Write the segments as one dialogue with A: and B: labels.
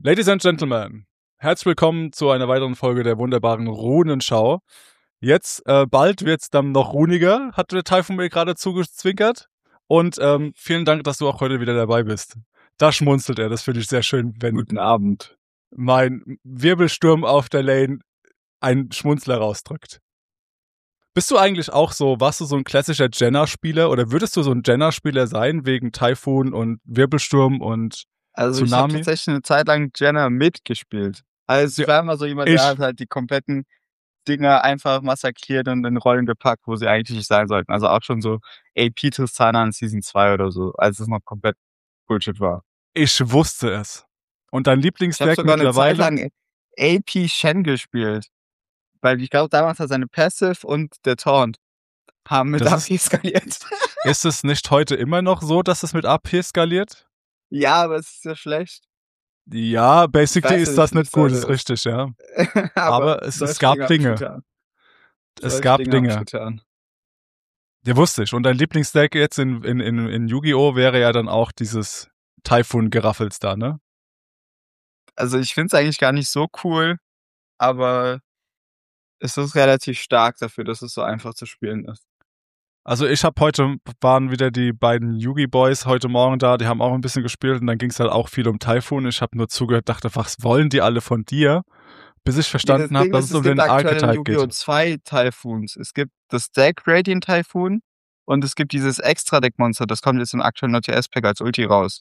A: Ladies and Gentlemen, herzlich willkommen zu einer weiteren Folge der wunderbaren Runenschau. Jetzt, bald wird's dann noch runiger, hat der Taifun mir gerade zugezwinkert. Und vielen Dank, dass du auch heute wieder dabei bist. Da schmunzelt er, das finde ich sehr schön, wenn
B: Guten Abend.
A: mein Wirbelsturm auf der Lane einen Schmunzler rausdrückt. Bist du eigentlich auch so, warst du so ein klassischer Jenner-Spieler oder würdest du so ein Jenner-Spieler sein, wegen Taifun und Wirbelsturm und
B: Also ich habe tatsächlich eine Zeit lang Jenner mitgespielt. Also ich war immer so jemand, der hat halt die kompletten Dinger einfach massakriert und in Rollen gepackt, wo sie eigentlich nicht sein sollten. Also auch schon so AP Tristana in Season 2 oder so, als es noch komplett Bullshit war.
A: Ich wusste es. Und dein
B: Ich habe
A: Lieblingsdeck
B: sogar eine Zeit
A: mittlerweile?
B: lang AP Shen gespielt. Weil ich glaube, damals hat seine Passive und der Taunt haben mit
A: Das
B: AP skaliert.
A: Ist es nicht heute immer noch so, dass es mit AP skaliert?
B: Ja, aber es ist ja schlecht.
A: Ja, basically
B: weiß
A: ist
B: ja
A: das
B: nicht,
A: nicht
B: wie
A: gut,
B: es
A: ist richtig, ja.
B: Aber
A: Aber es
B: solche
A: gab
B: Dinge hab ich
A: Dinge.
B: getan.
A: Es
B: Solche
A: gab
B: Dinge hab ich
A: Dinge.
B: getan.
A: Ja, wusste ich. Und dein Lieblingsdeck jetzt in Yu-Gi-Oh! Wäre ja dann auch dieses Taifun-Geraffels da, ne?
B: Also ich finde es eigentlich gar nicht so cool, aber es ist relativ stark dafür, dass es so einfach zu spielen ist.
A: Also waren wieder die beiden Yugi-Boys heute Morgen da, die haben auch ein bisschen gespielt und dann ging es halt auch viel um Taifun. Ich habe nur zugehört, dachte, was wollen die alle von dir? Bis ich verstanden habe, dass es um den Archetype
B: Yu-Gi-Oh!
A: geht.
B: 2 Taifuns. Es gibt das Deck Radiant Typhoon und es gibt dieses Extra-Deck-Monster, das kommt jetzt im aktuellen OTS-Pack als Ulti raus.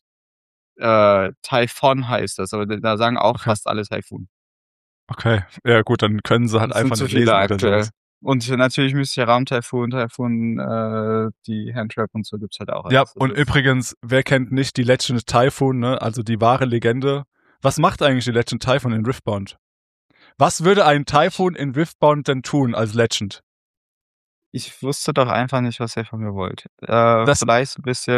B: Typhon heißt das, aber da sagen auch fast alle Typhoon.
A: Okay, ja gut, dann können sie halt
B: Das
A: einfach
B: sind
A: nicht
B: zu viele
A: lesen oder
B: aktuell.
A: sowas.
B: Und natürlich Mystischer Raum Typhoon, die Handtrap und so gibt's halt auch.
A: Ja,
B: alles.
A: und übrigens, wer kennt nicht die Legend Typhoon, ne? Also die wahre Legende. Was macht eigentlich die Legend Typhoon in Riftbound? Was würde ein Typhoon in Riftbound denn tun als Legend?
B: Ich wusste doch einfach nicht, was ihr von mir wollt.
A: Das-
B: Vielleicht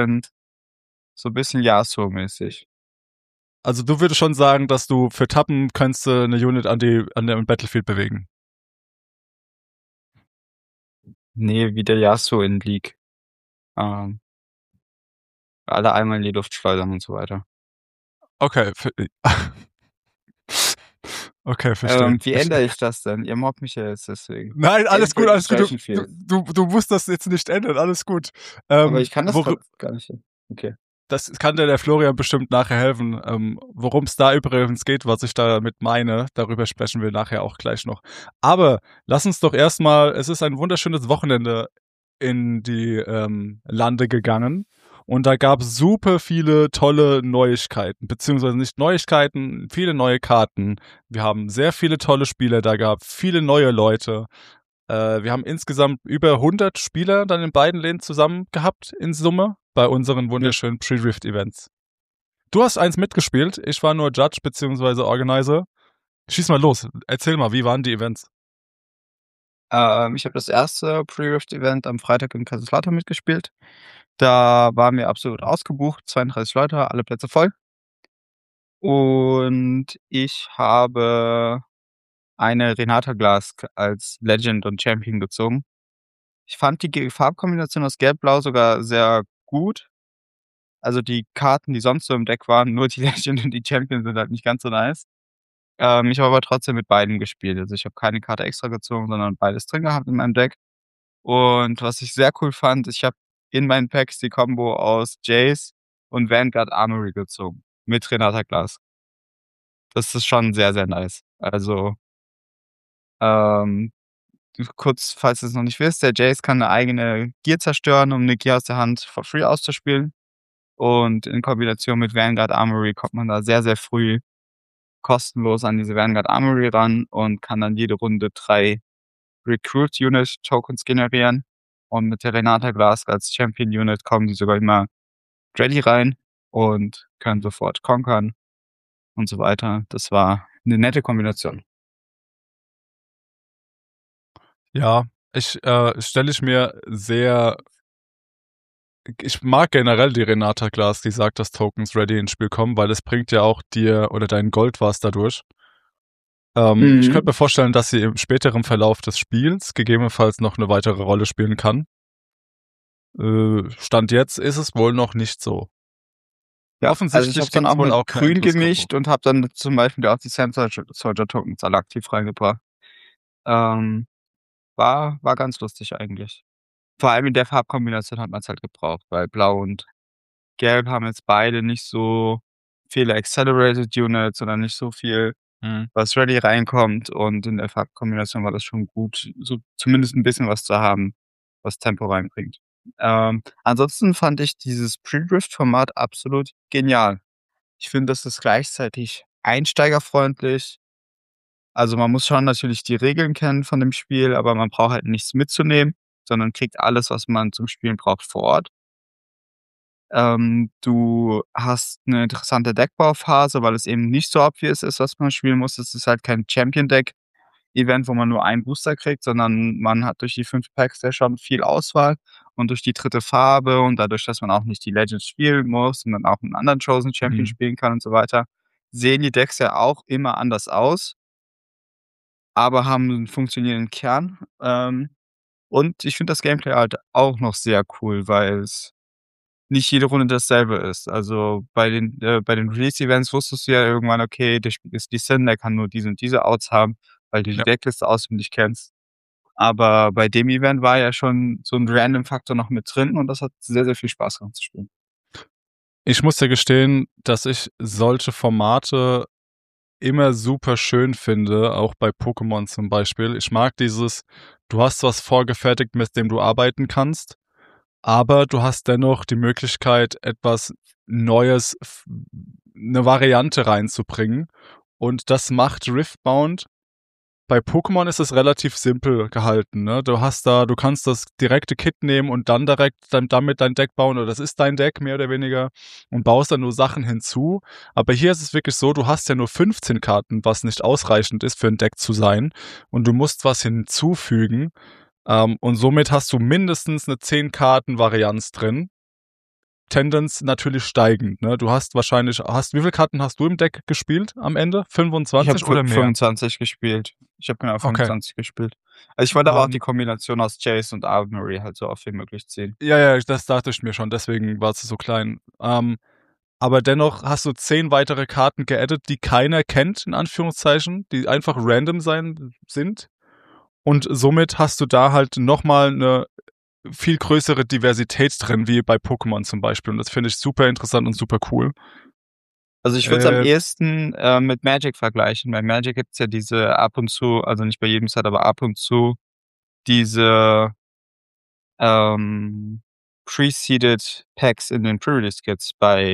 B: so ein bisschen Yasuo-mäßig.
A: Also du würdest schon sagen, dass du für Tappen kannst du eine Unit an dem Battlefield bewegen.
B: Nee, wie der Yasuo in League. Alle einmal in die Luft schleudern und so weiter.
A: Okay. Okay, verstehe.
B: Wie ändere ich das denn? Ihr mobbt mich ja jetzt deswegen.
A: Nein, alles gut, alles gut.
B: Viel.
A: Du musst das jetzt nicht ändern, alles gut.
B: Aber ich kann das gar nicht. Okay.
A: Das kann dir der Florian bestimmt nachher helfen. Worum es da übrigens geht, was ich damit meine, darüber sprechen wir nachher auch gleich noch. Aber lass uns doch erstmal, es ist ein wunderschönes Wochenende in die Lande gegangen. Und da gab es super viele tolle Neuigkeiten, beziehungsweise nicht Neuigkeiten, viele neue Karten. Wir haben sehr viele tolle Spieler da gehabt, viele neue Leute. Wir haben insgesamt über 100 Spieler dann in beiden Läden zusammen gehabt in Summe bei unseren wunderschönen Pre-Rift-Events. Du hast eins mitgespielt, ich war nur Judge beziehungsweise Organizer. Schieß mal los, erzähl mal, wie waren die Events?
B: Ich habe das erste Pre-Rift-Event am Freitag in Kaiserslautern mitgespielt. Da waren wir absolut ausgebucht, 32 Leute, alle Plätze voll. Und ich habe eine Renata Glask als Legend und Champion gezogen. Ich fand die Farbkombination aus Gelb-Blau sogar sehr gut. Also die Karten, die sonst so im Deck waren, nur die Legend und die Champion sind halt nicht ganz so nice. Ich habe aber trotzdem mit beiden gespielt. Also ich habe keine Karte extra gezogen, sondern beides drin gehabt in meinem Deck. Und was ich sehr cool fand, ich habe in meinen Packs die Combo aus Jace und Vanguard Armory gezogen. Mit Renata Glask. Das ist schon sehr, sehr nice. Also, kurz, falls ihr es noch nicht wisst, der Jace kann eine eigene Gear zerstören, um eine Gear aus der Hand for free auszuspielen. Und in Kombination mit Vanguard Armory kommt man da sehr, sehr früh kostenlos an diese Vanguard Armory ran und kann dann jede Runde 3 Recruit Unit Tokens generieren. Und mit der Renata Glask als Champion Unit kommen die sogar immer ready rein und können sofort konkern und so weiter. Das war eine nette Kombination.
A: Ja, ich mag generell die Renata Glass, die sagt, dass Tokens ready ins Spiel kommen, weil es bringt ja auch dir oder dein Gold was dadurch. Ich könnte mir vorstellen, dass sie im späteren Verlauf des Spiels gegebenenfalls noch eine weitere Rolle spielen kann. Stand jetzt ist es wohl noch nicht so.
B: Ja, also ich habe
A: Offensichtlich
B: es dann
A: gibt's
B: auch
A: wohl
B: mit
A: auch 'ne
B: grün
A: Endlosgruppe.
B: gemischt und habe dann zum Beispiel auch die Sand Soldier Tokens alle aktiv reingebracht. Ähm, war ganz lustig eigentlich. Vor allem in der Farbkombination hat man's halt gebraucht, weil Blau und Gelb haben jetzt beide nicht so viele Accelerated Units oder nicht so viel,
A: Mhm.
B: was ready reinkommt, und in der Farbkombination war das schon gut, so zumindest 'n bisschen was zu haben, was Tempo reinbringt. Ansonsten fand ich dieses Pre-Drift-Format absolut genial. Ich finde, das ist gleichzeitig einsteigerfreundlich. Also, man muss schon natürlich die Regeln kennen von dem Spiel, aber man braucht halt nichts mitzunehmen, sondern kriegt alles, was man zum Spielen braucht, vor Ort. Du hast 'ne interessante Deckbauphase, weil es eben nicht so obvious ist, was man spielen muss. Es ist halt kein Champion-Deck-Event, wo man nur einen Booster kriegt, sondern man hat durch die 5 Packs ja schon viel Auswahl, und durch die dritte Farbe und dadurch, dass man auch nicht die Legends spielen muss und dann auch 'n anderen Chosen Champion
A: Mhm.
B: spielen kann und so weiter, sehen die Decks ja auch immer anders aus, aber haben 'n funktionierenden Kern. Und ich finde das Gameplay halt auch noch sehr cool, weil's nicht jede Runde dasselbe ist. Also, bei den Release-Events wusstest du ja irgendwann: Okay, das Spiel ist Sin, der kann nur diese und diese Outs haben, weil du die
A: Ja.
B: Deckliste auswendig kennst. Aber bei dem Event war ja schon so 'n Random-Faktor noch mit drin, und das hat sehr, sehr viel Spaß gemacht zu spielen.
A: Ich muss dir gestehen, dass ich solche Formate immer super schön finde, auch bei Pokémon zum Beispiel. Ich mag dieses, du hast was vorgefertigt, mit dem du arbeiten kannst, aber du hast dennoch die Möglichkeit, etwas Neues, 'ne Variante reinzubringen. Und das macht Riftbound. Bei Pokémon ist es relativ simpel gehalten, ne? Du kannst das direkte Kit nehmen und dann direkt damit dein Deck bauen, oder das ist dein Deck mehr oder weniger, und baust dann nur Sachen hinzu. Aber hier ist es wirklich so, du hast ja nur 15 Karten, was nicht ausreichend ist für ein Deck zu sein, und du musst was hinzufügen, und somit hast du mindestens eine 10 Karten Varianz drin. Tendenz natürlich steigend, ne? Du hast wahrscheinlich wie viele Karten hast du im Deck gespielt am Ende?
B: Ich habe
A: 25 oder mehr?
B: 25 gespielt. Ich habe genau
A: Okay.
B: 25 gespielt. Also, ich wollte aber auch die
A: Ähm
B: Kombination aus Chase und Armory halt so oft wie möglich ziehen.
A: Ja, ja, das dachte ich mir schon, deswegen war es so klein. Aber dennoch hast du 10 weitere Karten geaddet, die keiner kennt, in Anführungszeichen, die einfach random sind. Und somit hast du da halt noch mal 'ne viel größere Diversität drin, wie bei Pokémon zum Beispiel. Und das finde ich super interessant und super cool.
B: Also, ich würde es am
A: Äh,
B: ehesten, mit Magic vergleichen. Bei Magic gibt's ja diese ab und zu, also nicht bei jedem Set, aber ab und zu diese, ähm, Pre-Seeded Packs in den Pre-Release Kits.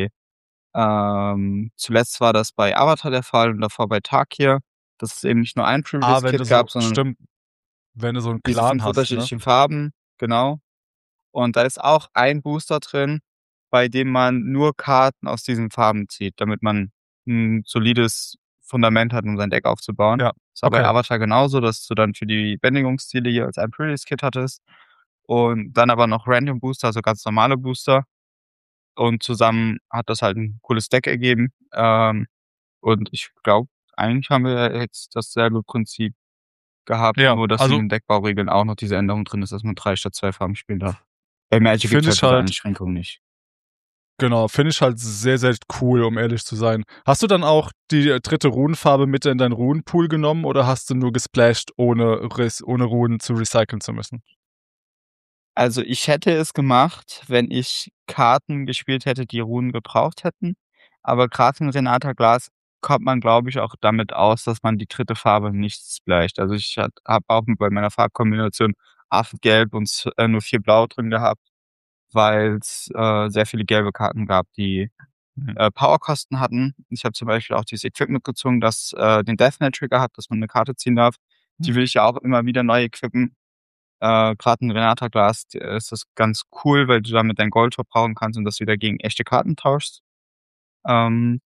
B: Zuletzt war das bei Avatar der Fall und davor bei Tarkir, dass es eben nicht nur ein Pre-Release
A: wenn du
B: Kit gab,
A: so
B: sondern
A: stimmt, wenn du so 'n
B: diese
A: Clan
B: 5
A: hast, ne?
B: unterschiedlichen Farben, genau. Und da ist auch ein Booster drin, bei dem man nur Karten aus diesen Farben zieht, damit man 'n solides Fundament hat, um sein Deck aufzubauen.
A: Ja,
B: Das war bei
A: okay.
B: Avatar genauso, dass du dann für die Bändigungsziele jeweils ein Pre-Release-Kit hattest und dann aber noch Random Booster, also ganz normale Booster. Und zusammen hat das halt 'n cooles Deck ergeben. Und ich glaube, eigentlich haben wir ja jetzt dasselbe Prinzip gehabt,
A: Ja,
B: nur dass in
A: also
B: den Deckbauregeln auch noch diese Änderung drin ist, dass man 3 statt 2 Farben spielen darf. Bei Magic gibt's
A: finde
B: halt
A: ich
B: diese
A: halt
B: Einschränkung nicht.
A: Genau, finde ich halt sehr, sehr cool, um ehrlich zu sein. Hast du dann auch die dritte Runenfarbe mit in deinen Runenpool genommen, oder hast du nur gesplashed, ohne Runen zu recyceln zu müssen?
B: Also, ich hätte es gemacht, wenn ich Karten gespielt hätte, die Runen gebraucht hätten, aber grad in Renata Glas kommt man, glaube ich, auch damit aus, dass man die dritte Farbe nicht splasht. Also, ich habe auch bei meiner Farbkombination 8 Gelb und nur 4 Blau drin gehabt, weil's, sehr viele gelbe Karten gab, die,
A: Mhm.
B: Powerkosten hatten. Ich habe zum Beispiel auch dieses Equipment gezogen, das, den Deathknell Trigger hat, dass man 'ne Karte ziehen darf.
A: Mhm.
B: Die will ich ja auch immer wieder neu equippen. Grad in Renata Glas ist das ganz cool, weil du damit dein Gold verbrauchen kannst und das wieder gegen echte Karten tauschst. Ähm,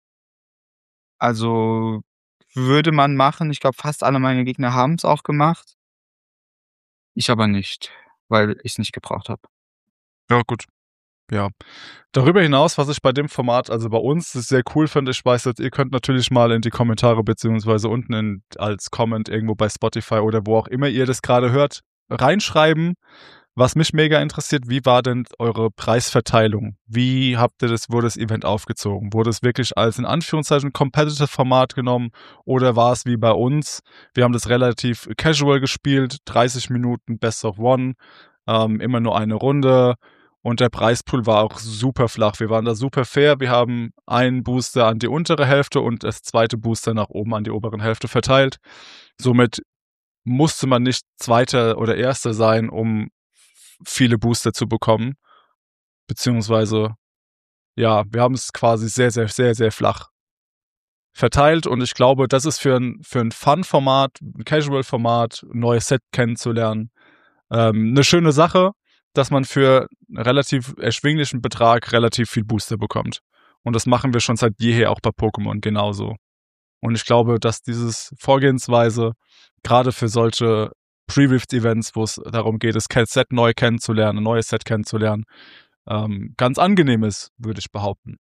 B: also, würde man machen. Ich glaube, fast alle meine Gegner haben's auch gemacht. Ich aber nicht, weil ich's nicht gebraucht habe.
A: Ja, gut. Ja. Darüber hinaus, was ich bei dem Format, also bei uns, sehr cool finde, ich weiß jetzt, ihr könnt natürlich mal in die Kommentare beziehungsweise unten als Comment irgendwo bei Spotify oder wo auch immer ihr das gerade hört, reinschreiben, Was mich mega interessiert, wie war denn eure Preisverteilung? Wie wurde das Event aufgezogen? Wurde es wirklich als in Anführungszeichen Competitive Format genommen oder war es wie bei uns? Wir haben das relativ casual gespielt, 30 Minuten Best of One, immer nur eine Runde und der Preispool war auch super flach. Wir waren da super fair. Wir haben einen Booster an die untere Hälfte und das zweite Booster nach oben an die oberen Hälfte verteilt. Somit musste man nicht Zweiter oder Erster sein, um viele Booster zu bekommen. Beziehungsweise, ja, wir haben es quasi sehr, sehr, sehr, sehr flach verteilt und ich glaube, das ist für ein Fun-Format, ein Casual-Format, ein neues Set kennenzulernen, eine schöne Sache, dass man für einen relativ erschwinglichen Betrag relativ viel Booster bekommt. Und das machen wir schon seit jeher auch bei Pokémon genauso. Und ich glaube, dass dieses Vorgehensweise gerade für solche Pre-Rift-Events, wo es darum geht, das Set neu kennenzulernen, ein neues Set kennenzulernen, ganz angenehm ist, würde ich behaupten.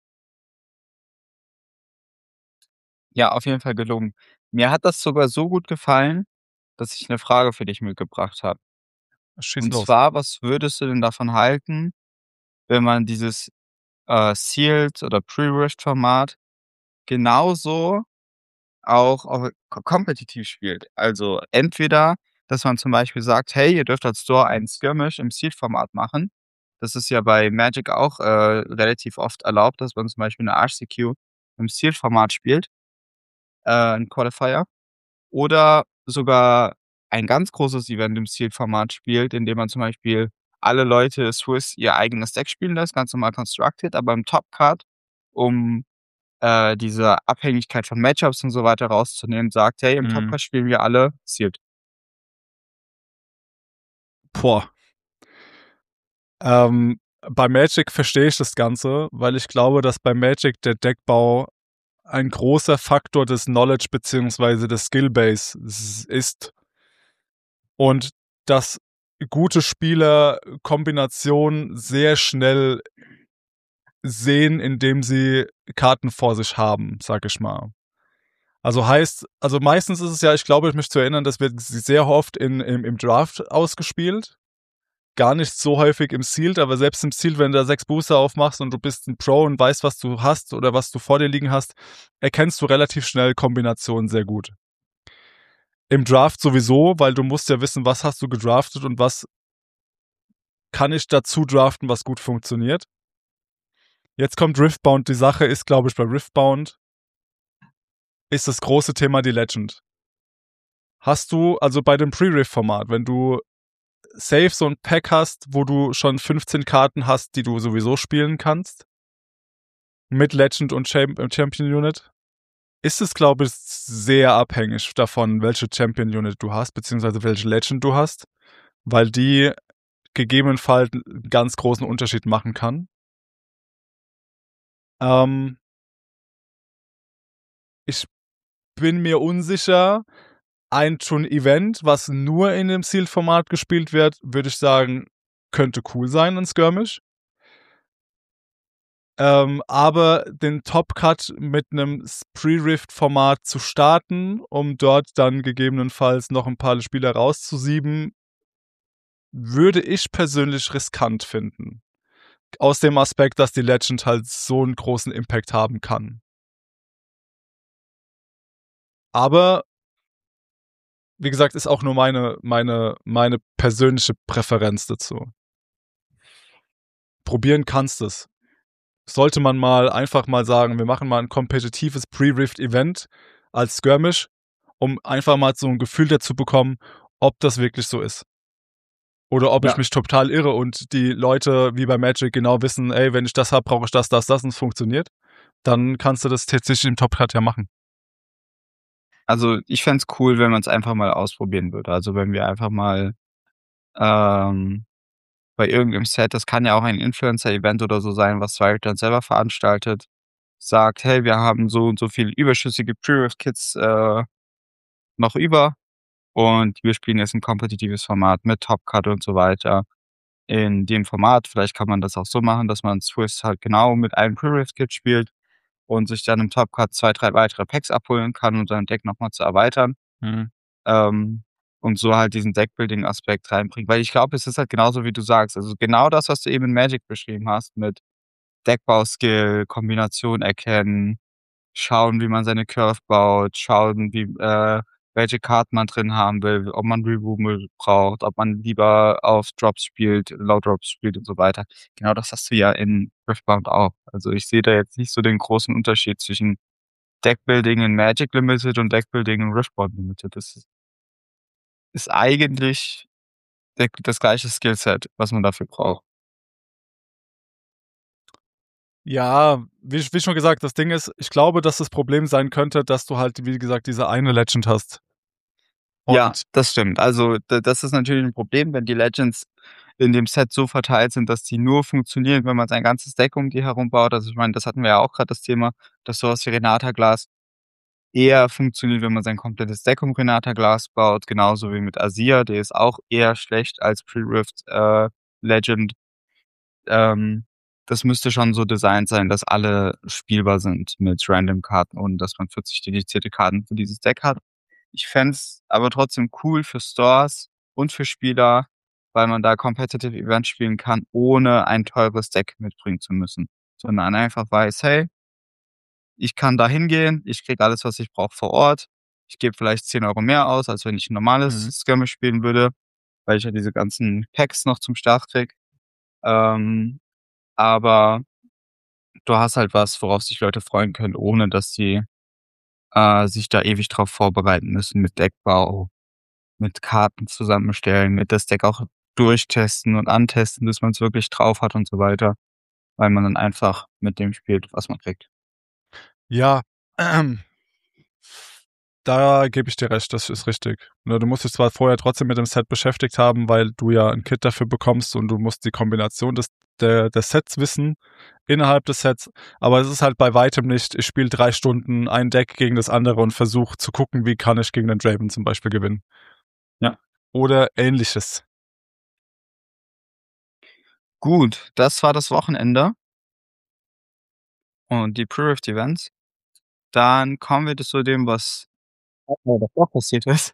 B: Ja, auf jeden Fall gelungen. Mir hat das sogar so gut gefallen, dass ich eine Frage für dich mitgebracht habe.
A: Schieß
B: Und
A: los.
B: zwar, was würdest du denn davon halten, wenn man dieses, Sealed oder Pre-Rift-Format genauso auch kompetitiv spielt? Also, entweder, dass man zum Beispiel sagt: „Hey, ihr dürft als Store einen Skirmish im Sealed-Format machen.“ Das ist ja bei Magic auch, relativ oft erlaubt, dass man zum Beispiel 'ne RCQ im Sealed-Format spielt, 'n Qualifier. Oder sogar ein ganz großes Event im Sealed-Format spielt, indem man zum Beispiel alle Leute Swiss ihr eigenes Deck spielen lässt, ganz normal constructed, aber im Top-Card, um, diese Abhängigkeit von Matchups und so weiter rauszunehmen, sagt: „Hey, im
A: Mhm.
B: Top-Card spielen wir alle Sealed.“
A: Boah. Bei Magic verstehe ich das Ganze, weil ich glaube, dass bei Magic der Deckbau ein großer Faktor des Knowledge beziehungsweise des Skillbase ist und dass gute Spieler Kombinationen sehr schnell sehen, indem sie Karten vor sich haben, sag ich mal. Also heißt, also meistens ist es ja, ich glaube, mich zu erinnern, das wird sehr oft im Draft ausgespielt. Gar nicht so häufig im Sealed, aber selbst im Sealed, wenn du da 6 Booster aufmachst und du bist ein Pro und weißt, was du hast oder was du vor dir liegen hast, erkennst du relativ schnell Kombinationen sehr gut. Im Draft sowieso, weil du musst ja wissen, was hast du gedraftet und was kann ich dazu draften, was gut funktioniert. Jetzt kommt Riftbound. Die Sache ist, glaube ich, bei Riftbound ist das große Thema die Legend. Hast du, also bei dem Pre-Rift-Format, wenn du safe so ein Pack hast, wo du schon 15 Karten hast, die du sowieso spielen kannst, mit Legend und Champion Unit, ist es, glaube ich, sehr abhängig davon, welche Champion Unit du hast, beziehungsweise welche Legend du hast, weil die gegebenenfalls einen ganz großen Unterschied machen kann. Ähm, ich bin mir unsicher. Ein schon Event, was nur in dem Sealed-Format gespielt wird, würde ich sagen, könnte cool sein, ein Skirmish. Aber den Top-Cut mit einem Pre-Rift-Format zu starten, um dort dann gegebenenfalls noch ein paar Spieler rauszusieben, würde ich persönlich riskant finden. Aus dem Aspekt, dass die Legend halt so einen großen Impact haben kann. Aber wie gesagt, ist auch nur meine persönliche Präferenz dazu. Probieren kannst es. Sollte man mal einfach mal sagen, wir machen mal ein kompetitives Pre-Rift-Event als Skirmish, um einfach mal so ein Gefühl dazu bekommen, ob das wirklich so ist. Oder ob ich
B: Ja.
A: mich total irre und die Leute wie bei Magic genau wissen, ey, wenn ich das habe, brauche ich das und es funktioniert. Dann kannst du das tatsächlich im Top-Cut ja machen.
B: Also, ich fände es cool, wenn man es einfach mal ausprobieren würde. Also, wenn wir einfach mal, ähm, bei irgendeinem Set, das kann ja auch ein Influencer-Event oder so sein, was Riot dann selber veranstaltet, sagt: „Hey, wir haben so und so viel überschüssige Pre-Rift-Kits, noch über und wir spielen jetzt 'n kompetitives Format mit Top-Cut und so weiter in dem Format.“ Vielleicht kann man das auch so machen, dass man Swiss halt genau mit einem Pre-Rift-Kit spielt und sich dann im Top-Cut 2, 3 weitere Packs abholen kann, um sein Deck noch mal zu erweitern.
A: Mhm.
B: Ähm und so halt diesen Deckbuilding-Aspekt reinbringen. Weil ich glaube, es ist halt genauso, wie du sagst. Also genau das, was du eben in Magic beschrieben hast, mit Deckbau-Skill, Kombination erkennen, schauen, wie man seine Curve baut, schauen, welche Karten man drin haben will, ob man Removal braucht, ob man lieber auf Drops spielt, Low Drops spielt und so weiter. Genau das hast du ja in Riftbound auch. Also, ich sehe da jetzt nicht so den großen Unterschied zwischen Deckbuilding in Magic Limited und Deckbuilding in Riftbound Limited. Das ist eigentlich das gleiche Skillset, was man dafür braucht.
A: Ja, wie schon gesagt, das Ding ist, ich glaube, dass das Problem sein könnte, dass du halt, wie gesagt, diese eine Legend hast.
B: Ja,
A: Und
B: das stimmt. Also, das ist natürlich 'n Problem, wenn die Legends in dem Set so verteilt sind, dass die nur funktionieren, wenn man sein ganzes Deck um die herum baut. Also, ich meine, das hatten wir ja auch grad das Thema, dass so was wie Renata Glas eher funktioniert, wenn man sein komplettes Deck um Renata Glas baut, genauso wie mit Azir, der ist auch eher schlecht als Pre-Rift, Legend. Ähm, Das müsste schon so designt sein, dass alle spielbar sind mit Random-Karten und dass man 40 dedizierte Karten für dieses Deck hat. Ich fände es aber trotzdem cool für Stores und für Spieler, weil man da Competitive Events spielen kann, ohne ein teures Deck mitbringen zu müssen, sondern einfach weiß: „Hey, ich kann da hingehen, ich kriege alles, was ich brauche vor Ort. Ich gebe vielleicht 10 € mehr aus, als wenn ich 'n normales
A: mhm.
B: Skirmish spielen würde, weil ich ja diese ganzen Packs noch zum Start kriege. Ähm, aber du hast halt was, worauf sich Leute freuen können, ohne dass sie, sich da ewig drauf vorbereiten müssen mit Deckbau, mit Karten zusammenstellen, mit das Deck auch durchtesten und antesten, bis man's wirklich drauf hat und so weiter, weil man dann einfach mit dem spielt, was man kriegt.
A: Ja, da gebe ich dir recht, das ist richtig. Ne, du musst dich zwar vorher trotzdem mit dem Set beschäftigt haben, weil du ja ein Kit dafür bekommst und du musst die Kombination des Sets wissen innerhalb des Sets, aber es ist halt bei weitem nicht, ich spiele 3 Stunden ein Deck gegen das andere und versuche zu gucken, wie kann ich gegen den Draven zum Beispiel gewinnen.
B: Ja.
A: Oder Ähnliches.
B: Gut, das war das Wochenende und die Pre-Rift Events. Dann kommen wir zu dem, was davor passiert ist.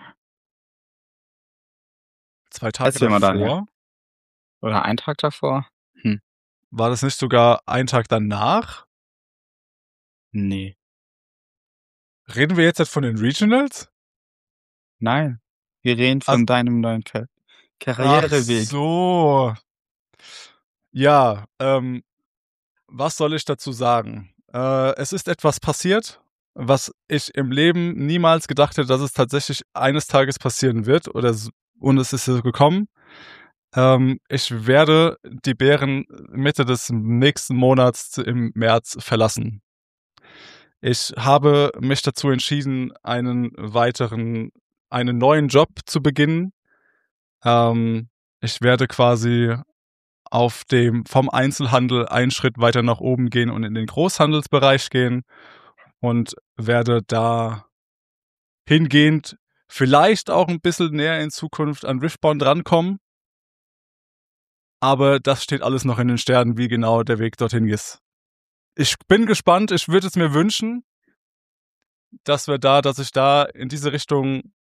A: 2 Tage
B: Erzähl mal, Daniel.
A: davor?
B: Oder einen Tag davor? Hm,
A: War das nicht sogar ein Tag danach?
B: ne.
A: Reden wir jetzt halt von den Regionals?
B: Nein. Wir reden
A: Also,
B: von deinem neuen
A: ach
B: Karriereweg.
A: so. Ja, was soll ich dazu sagen? Es ist etwas passiert, was ich im Leben niemals gedacht hätte, dass es tatsächlich eines Tages passieren wird und es ist so gekommen. Ich werde die Bären Mitte des nächsten Monats im März verlassen. Ich habe mich dazu entschieden, einen neuen Job zu beginnen. Ich werde quasi vom Einzelhandel einen Schritt weiter nach oben gehen und in den Großhandelsbereich gehen und werde da hingehend vielleicht auch ein bisschen näher in Zukunft an Riftbound rankommen. Aber das steht alles noch in den Sternen, wie genau der Weg dorthin ist. Ich bin gespannt. Ich würde es mir wünschen, dass ich da in diese Richtung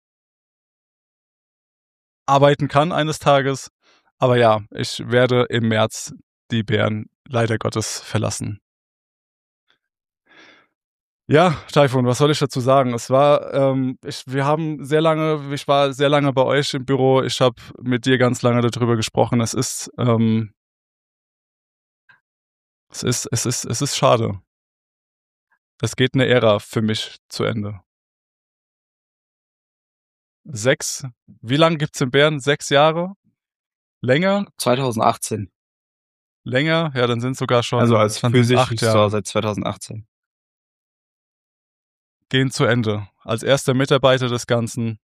A: arbeiten kann eines Tages. Aber ja, ich werde im März die Bären leider Gottes verlassen. Ja, Taifun, was soll ich dazu sagen? Ich war sehr lange bei euch im Büro. Ich habe mit dir ganz lange darüber gesprochen. Es ist schade. Es geht eine Ära für mich zu Ende. Wie lange gibt's den Bären? 6 Jahre? Länger?
B: 2018.
A: Länger? Ja, dann sind sogar
B: Also
A: schon,
B: als
A: dann sind
B: Physisch
A: 8
B: Restore
A: Jahre.
B: seit 2018.
A: Gehen zu Ende. Als erster Mitarbeiter des Ganzen.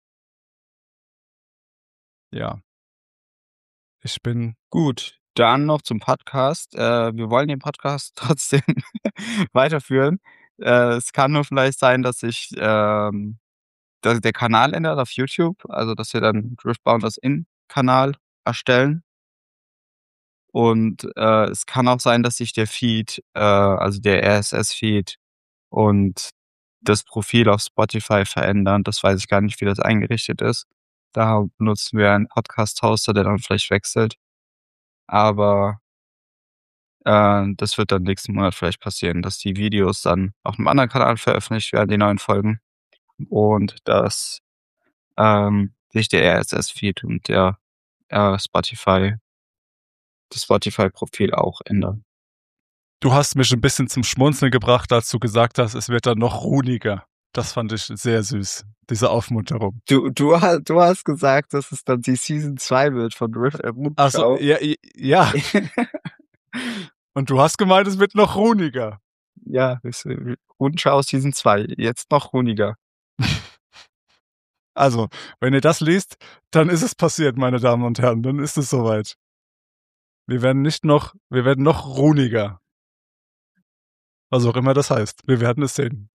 A: Ja, ich bin
B: Gut, dann noch zum Podcast. Wir wollen den Podcast trotzdem weiterführen. Es kann nur vielleicht sein, dass der Kanal ändert auf YouTube, also dass wir dann Driftbound In-Kanal erstellen. Und, es kann auch sein, dass sich der Feed, also der RSS-Feed und das Profil auf Spotify verändern. Das weiß ich gar nicht, wie das eingerichtet ist. Da benutzen wir einen Podcast-Hoster, der dann vielleicht wechselt. Aber das wird dann nächsten Monat vielleicht passieren, dass die Videos dann auf einem anderen Kanal veröffentlicht werden, die neuen Folgen. Und dass sich der RSS-Feed und der Spotify das Spotify-Profil auch ändern.
A: Du hast mich ein bisschen zum Schmunzeln gebracht, als du gesagt hast, es wird dann noch runiger. Das fand ich sehr süß, diese Aufmunterung.
B: Du hast gesagt, dass es dann die Season 2 wird von
A: Ach so,
B: Rundschau.
A: ja. Und du hast gemeint, es wird noch runiger.
B: Ja, Rundschau Season 2, jetzt noch runiger.
A: Also, wenn ihr das liest, dann ist es passiert, meine Damen und Herren. Dann ist es soweit. Wir werden noch runiger. Was auch immer das heißt. Wir werden es sehen.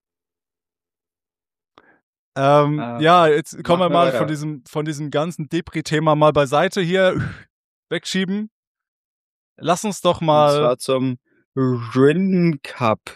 A: Ja, jetzt kommen wir mal von diesem ganzen Depri-Thema mal beiseite hier wegschieben. Lass uns doch mal.
B: Und zwar zum Rin Cup.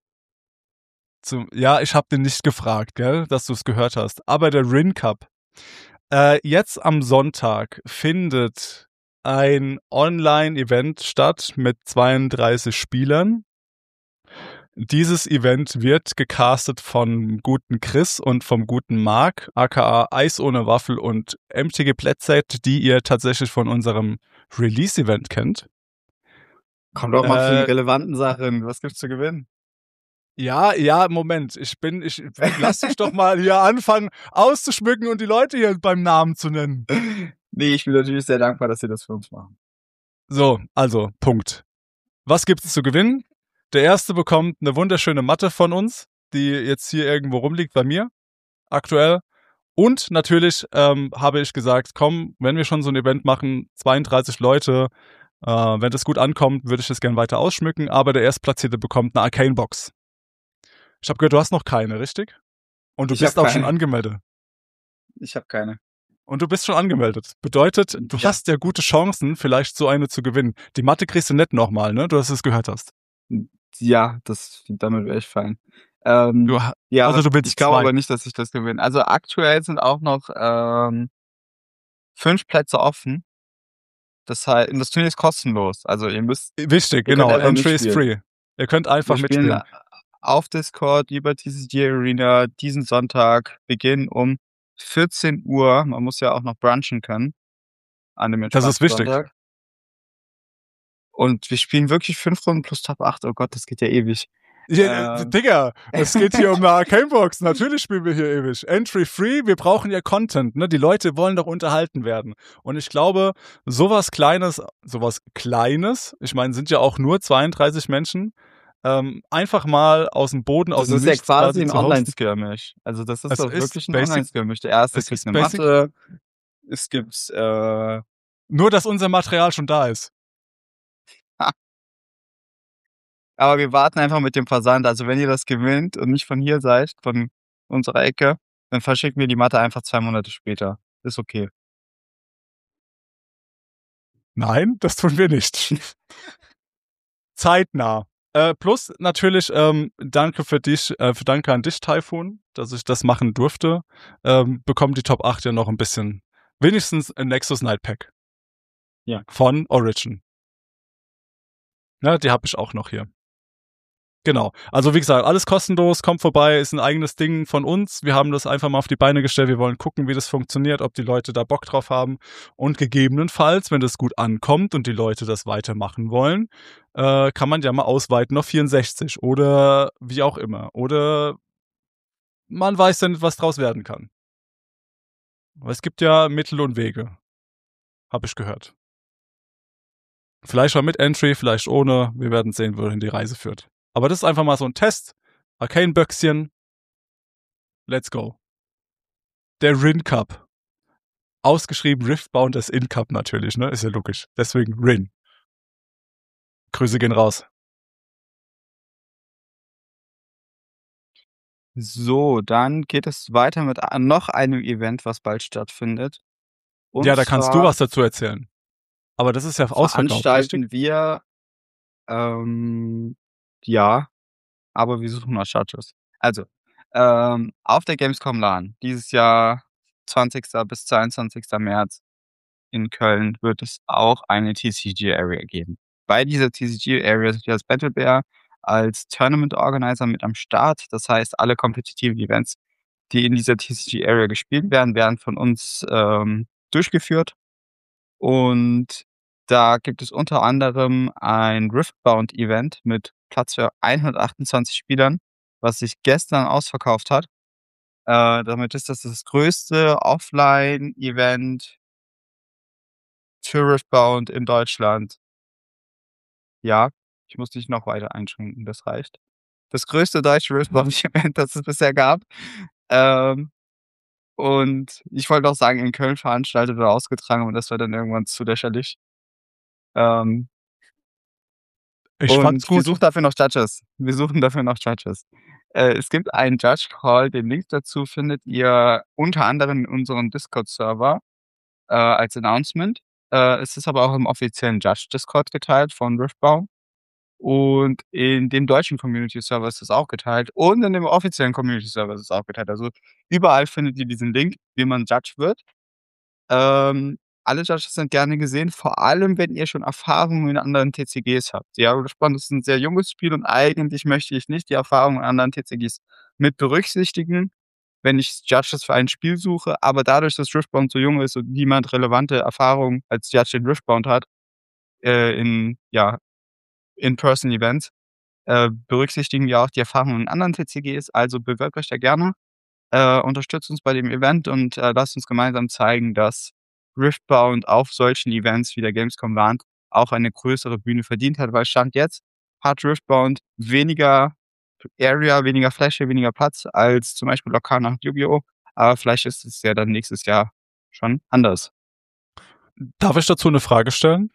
A: Ja, ich habe den nicht gefragt, gell, dass du es gehört hast. Aber der Rin Cup. Jetzt am Sonntag findet ein Online-Event statt mit 32 Spielern. Dieses Event wird gecastet vom guten Chris und vom guten Marc, aka Eis ohne Waffel und MTG Plätzeit, die ihr tatsächlich von unserem Release-Event kennt.
B: Kommt doch mal für die relevanten Sachen. Was gibt's zu gewinnen?
A: Ja, Moment. Lass dich doch mal hier anfangen auszuschmücken und die Leute hier beim Namen zu nennen.
B: Nee, ich bin natürlich sehr dankbar, dass sie das für uns machen.
A: So, also, Punkt. Was gibt's zu gewinnen? Der erste bekommt eine wunderschöne Matte von uns, die jetzt hier irgendwo rumliegt bei mir, aktuell. Und natürlich habe ich gesagt, komm, wenn wir schon so ein Event machen, 32 Leute, wenn das gut ankommt, würde ich das gerne weiter ausschmücken, aber der Erstplatzierte bekommt eine Arcane-Box. Ich habe gehört, du hast noch keine, richtig? Und du bist auch schon angemeldet.
B: Ich habe keine.
A: Und du bist schon angemeldet. Bedeutet, du hast ja gute Chancen, vielleicht so eine zu gewinnen. Die Matte kriegst du nicht nochmal, ne? Du hast es gehört hast.
B: Ja, damit wäre ich fein.
A: Also du willst
B: ich glaube aber nicht, dass ich das gewinne. Also aktuell sind auch noch 5 Plätze offen. Das heißt, das Turnier ist kostenlos. Also ihr müsst.
A: Wichtig, genau. Entry is free. Ihr könnt einfach mitspielen.
B: Auf Discord über TCG Arena diesen Sonntag Beginn um 14 Uhr. Man muss ja auch noch brunchen können. An dem
A: Das ist wichtig.
B: Sonntag. Und wir spielen wirklich 5 Runden plus Top 8. Oh Gott, das geht ja ewig.
A: Ja, Digga, es geht hier um eine Arcane-Box. Natürlich spielen wir hier ewig. Entry-free, wir brauchen ja Content. Ne? Die Leute wollen doch unterhalten werden. Und ich glaube, sowas Kleines, ich meine, sind ja auch nur 32 Menschen, einfach mal aus dem Boden, aus dem Nichts.
B: Das ist ja quasi ein Online-Skirmish. Also das ist doch wirklich ein Online-Skirmish. Der erste kriegt eine Matte. Es gibt
A: nur, dass unser Material schon da ist.
B: Aber wir warten einfach mit dem Versand. Also wenn ihr das gewinnt und nicht von hier seid, von unserer Ecke, dann verschicken wir die Matte einfach 2 Monate später. Ist okay.
A: Nein, das tun wir nicht. Zeitnah. Plus natürlich danke an dich, Typhoon, dass ich das machen durfte. Bekommen die Top 8 ja noch ein bisschen, wenigstens ein Nexus Night Pack.
B: Ja.
A: Von Origin. Ja, die habe ich auch noch hier. Genau. Also wie gesagt, alles kostenlos, kommt vorbei, ist ein eigenes Ding von uns. Wir haben das einfach mal auf die Beine gestellt. Wir wollen gucken, wie das funktioniert, ob die Leute da Bock drauf haben. Und gegebenenfalls, wenn das gut ankommt und die Leute das weitermachen wollen, kann man ja mal ausweiten auf 64 oder wie auch immer. Oder man weiß dann, was draus werden kann. Aber es gibt ja Mittel und Wege. Habe ich gehört. Vielleicht mal mit Entry, vielleicht ohne. Wir werden sehen, wohin die Reise führt. Aber das ist einfach mal so ein Test. Arcane-Böckschen. Let's go. Der Rin Cup. Ausgeschrieben Riftbound as In Cup natürlich, ne? Ist ja logisch. Deswegen Rin. Grüße gehen raus.
B: So, dann geht es weiter mit noch einem Event, was bald stattfindet.
A: Und ja, da kannst du was dazu erzählen. Aber das ist ja ausverkauft.
B: Veranstalten wir, ja, aber wir suchen nach Judges. Also, Auf der Gamescom LAN dieses Jahr 20. bis 22. März in Köln wird es auch eine TCG Area geben. Bei dieser TCG Area sind wir als Battle Bear als Tournament Organizer mit am Start. Das heißt, alle kompetitiven Events, die in dieser TCG Area gespielt werden, werden von uns durchgeführt. Und da gibt es unter anderem ein Riftbound-Event mit Platz für 128 Spielern, was sich gestern ausverkauft hat. Damit ist das größte Offline-Event für Riftbound in Deutschland. Ja, ich muss nicht noch weiter einschränken, das reicht. Das größte deutsche Riftbound-Event, das es bisher gab. Ähm, und ich wollte auch sagen, in Köln veranstaltet oder ausgetragen, und das war dann irgendwann zu lächerlich. Ähm,
A: Ich fand's
B: und wir
A: gut.
B: suchen dafür noch Judges. Wir suchen dafür noch Judges. Es gibt einen Judge Call, den Link dazu findet ihr unter anderem in unserem Discord-Server als Announcement. Es ist aber auch im offiziellen Judge-Discord geteilt von Riftbound. Und in dem deutschen Community-Server ist es auch geteilt und in dem offiziellen Community-Server ist es auch geteilt. Also, überall findet ihr diesen Link, wie man Judge wird. Alle Judges sind gerne gesehen, vor allem, wenn ihr schon Erfahrungen in anderen TCGs habt. Ja, Riftbound ist 'n sehr junges Spiel und eigentlich möchte ich nicht die Erfahrungen in anderen TCGs mit berücksichtigen, wenn ich Judges für ein Spiel suche. Aber dadurch, dass Riftbound so jung ist und niemand relevante Erfahrung als Judge in Riftbound hat, in, ja, In-Person-Events, berücksichtigen wir auch die Erfahrungen in anderen TCGs. Also, bewerbt euch da gerne, unterstützt uns bei dem Event und lasst uns gemeinsam zeigen, dass Riftbound auf solchen Events wie der Gamescom LAN auch eine größere Bühne verdient hat, weil Stand jetzt hat Riftbound weniger Area, weniger Fläche, weniger Platz als zum Beispiel Lorcana und Yu-Gi-Oh! Aber vielleicht ist es ja dann nächstes Jahr schon anders.
A: Darf ich dazu eine Frage stellen?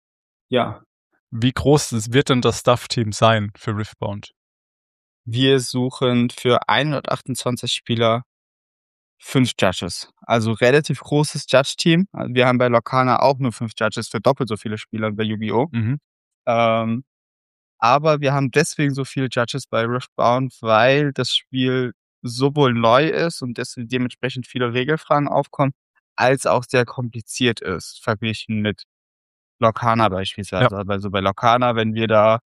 B: Ja.
A: Wie groß wird denn das Staff-Team sein für Riftbound?
B: Wir suchen für 128 Spieler 5 Judges. Also relativ großes Judge-Team. Wir haben bei Lorcana auch nur 5 Judges für doppelt so viele Spieler wie bei Yu-Gi-Oh!
A: Mhm.
B: Ähm, aber wir haben deswegen so viele Judges bei Riftbound, weil das Spiel sowohl neu ist und dementsprechend viele Regelfragen aufkommen, als auch sehr kompliziert ist, verglichen mit Lorcana
A: Ja.
B: beispielsweise. Also bei Lorcana, wenn wir da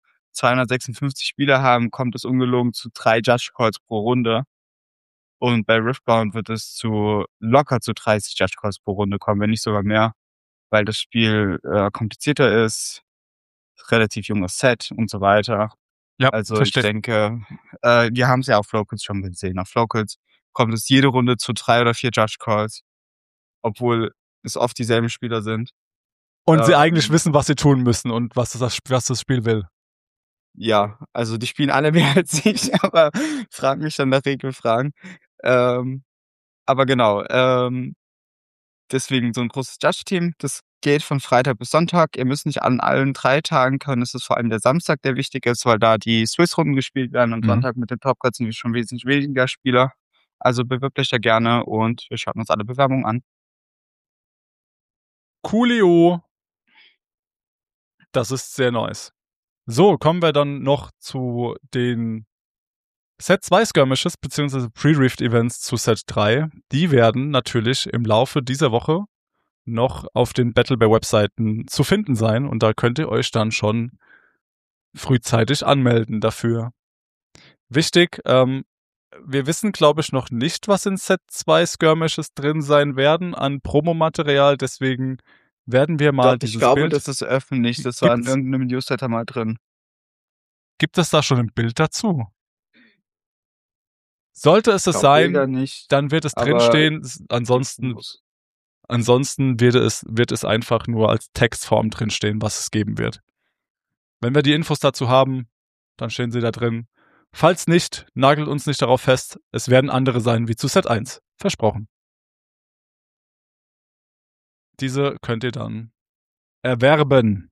B: 256 Spieler haben, kommt es ungelogen zu 3 Judge Calls pro Runde. Und bei Riftbound wird es locker zu 30 Judge Calls pro Runde kommen, wenn nicht sogar mehr, weil das Spiel komplizierter ist, relativ junges Set und so weiter.
A: Ja,
B: Also ich
A: verstehe.
B: denke, wir haben es ja auf Locals schon gesehen. Auf Locals kommt es jede Runde zu 3 oder 4 Judge Calls, obwohl es oft dieselben Spieler sind.
A: Und sie eigentlich
B: Ähm,
A: wissen, was sie tun müssen und was das Spiel will.
B: ja, also die spielen alle mehr als ich, aber fragen mich dann nach Regelfragen. Ähm, aber genau, deswegen so 'n großes Judge-Team. Das geht von Freitag bis Sonntag. Ihr müsst nicht an allen 3 Tagen können. Es ist vor allem der Samstag, der wichtig ist, weil da die Swiss-Runden gespielt werden. Am
A: Mhm.
B: Sonntag mit den Topcards sind wir schon wesentlich weniger Spieler. Also bewirbt euch da gerne und wir schauen uns alle Bewerbungen an.
A: Coolio. Das ist sehr nice. So, kommen wir dann noch zu den Set 2 Skirmishes bzw. Pre-Rift-Events zu Set 3. Die werden natürlich im Laufe dieser Woche noch auf den BattleBear-Webseiten zu finden sein und da könnt ihr euch dann schon frühzeitig anmelden dafür. Wichtig, wir wissen, glaube ich, noch nicht, was in Set 2 Skirmishes drin sein werden an Promomaterial, deswegen werden wir mal
B: Doch, ich
A: dieses
B: glaube,
A: Bild.
B: das ist öffentlich. Das war in
A: Gibt's,
B: irgend 'nem Newsletter mal drin.
A: gibt es da schon ein Bild dazu? Sollte es
B: Ich
A: es
B: glaube Bilder
A: sein,
B: nicht,
A: dann wird es
B: aber
A: drinstehen.
B: Ansonsten
A: Ansonsten wird es einfach nur als Textform drinstehen, was es geben wird. Wenn wir die Infos dazu haben, dann stehen sie da drin. Falls nicht, nagelt uns nicht darauf fest. Es werden andere sein wie zu Set 1. Versprochen. Diese könnt ihr dann erwerben.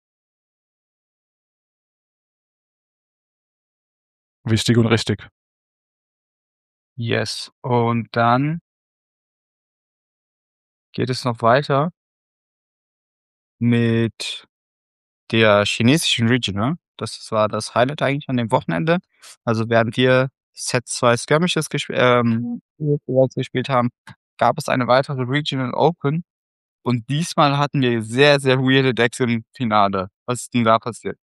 A: Wichtig und richtig.
B: yes. Und dann geht es noch weiter mit der chinesischen Region, ne? Das war das Highlight eigentlich an dem Wochenende. Also während wir Set 2 Skirmishes gespielt haben, gab es eine weitere Regional Open und diesmal hatten wir sehr, sehr weirde Decks im Finale. Was ist denn da passiert?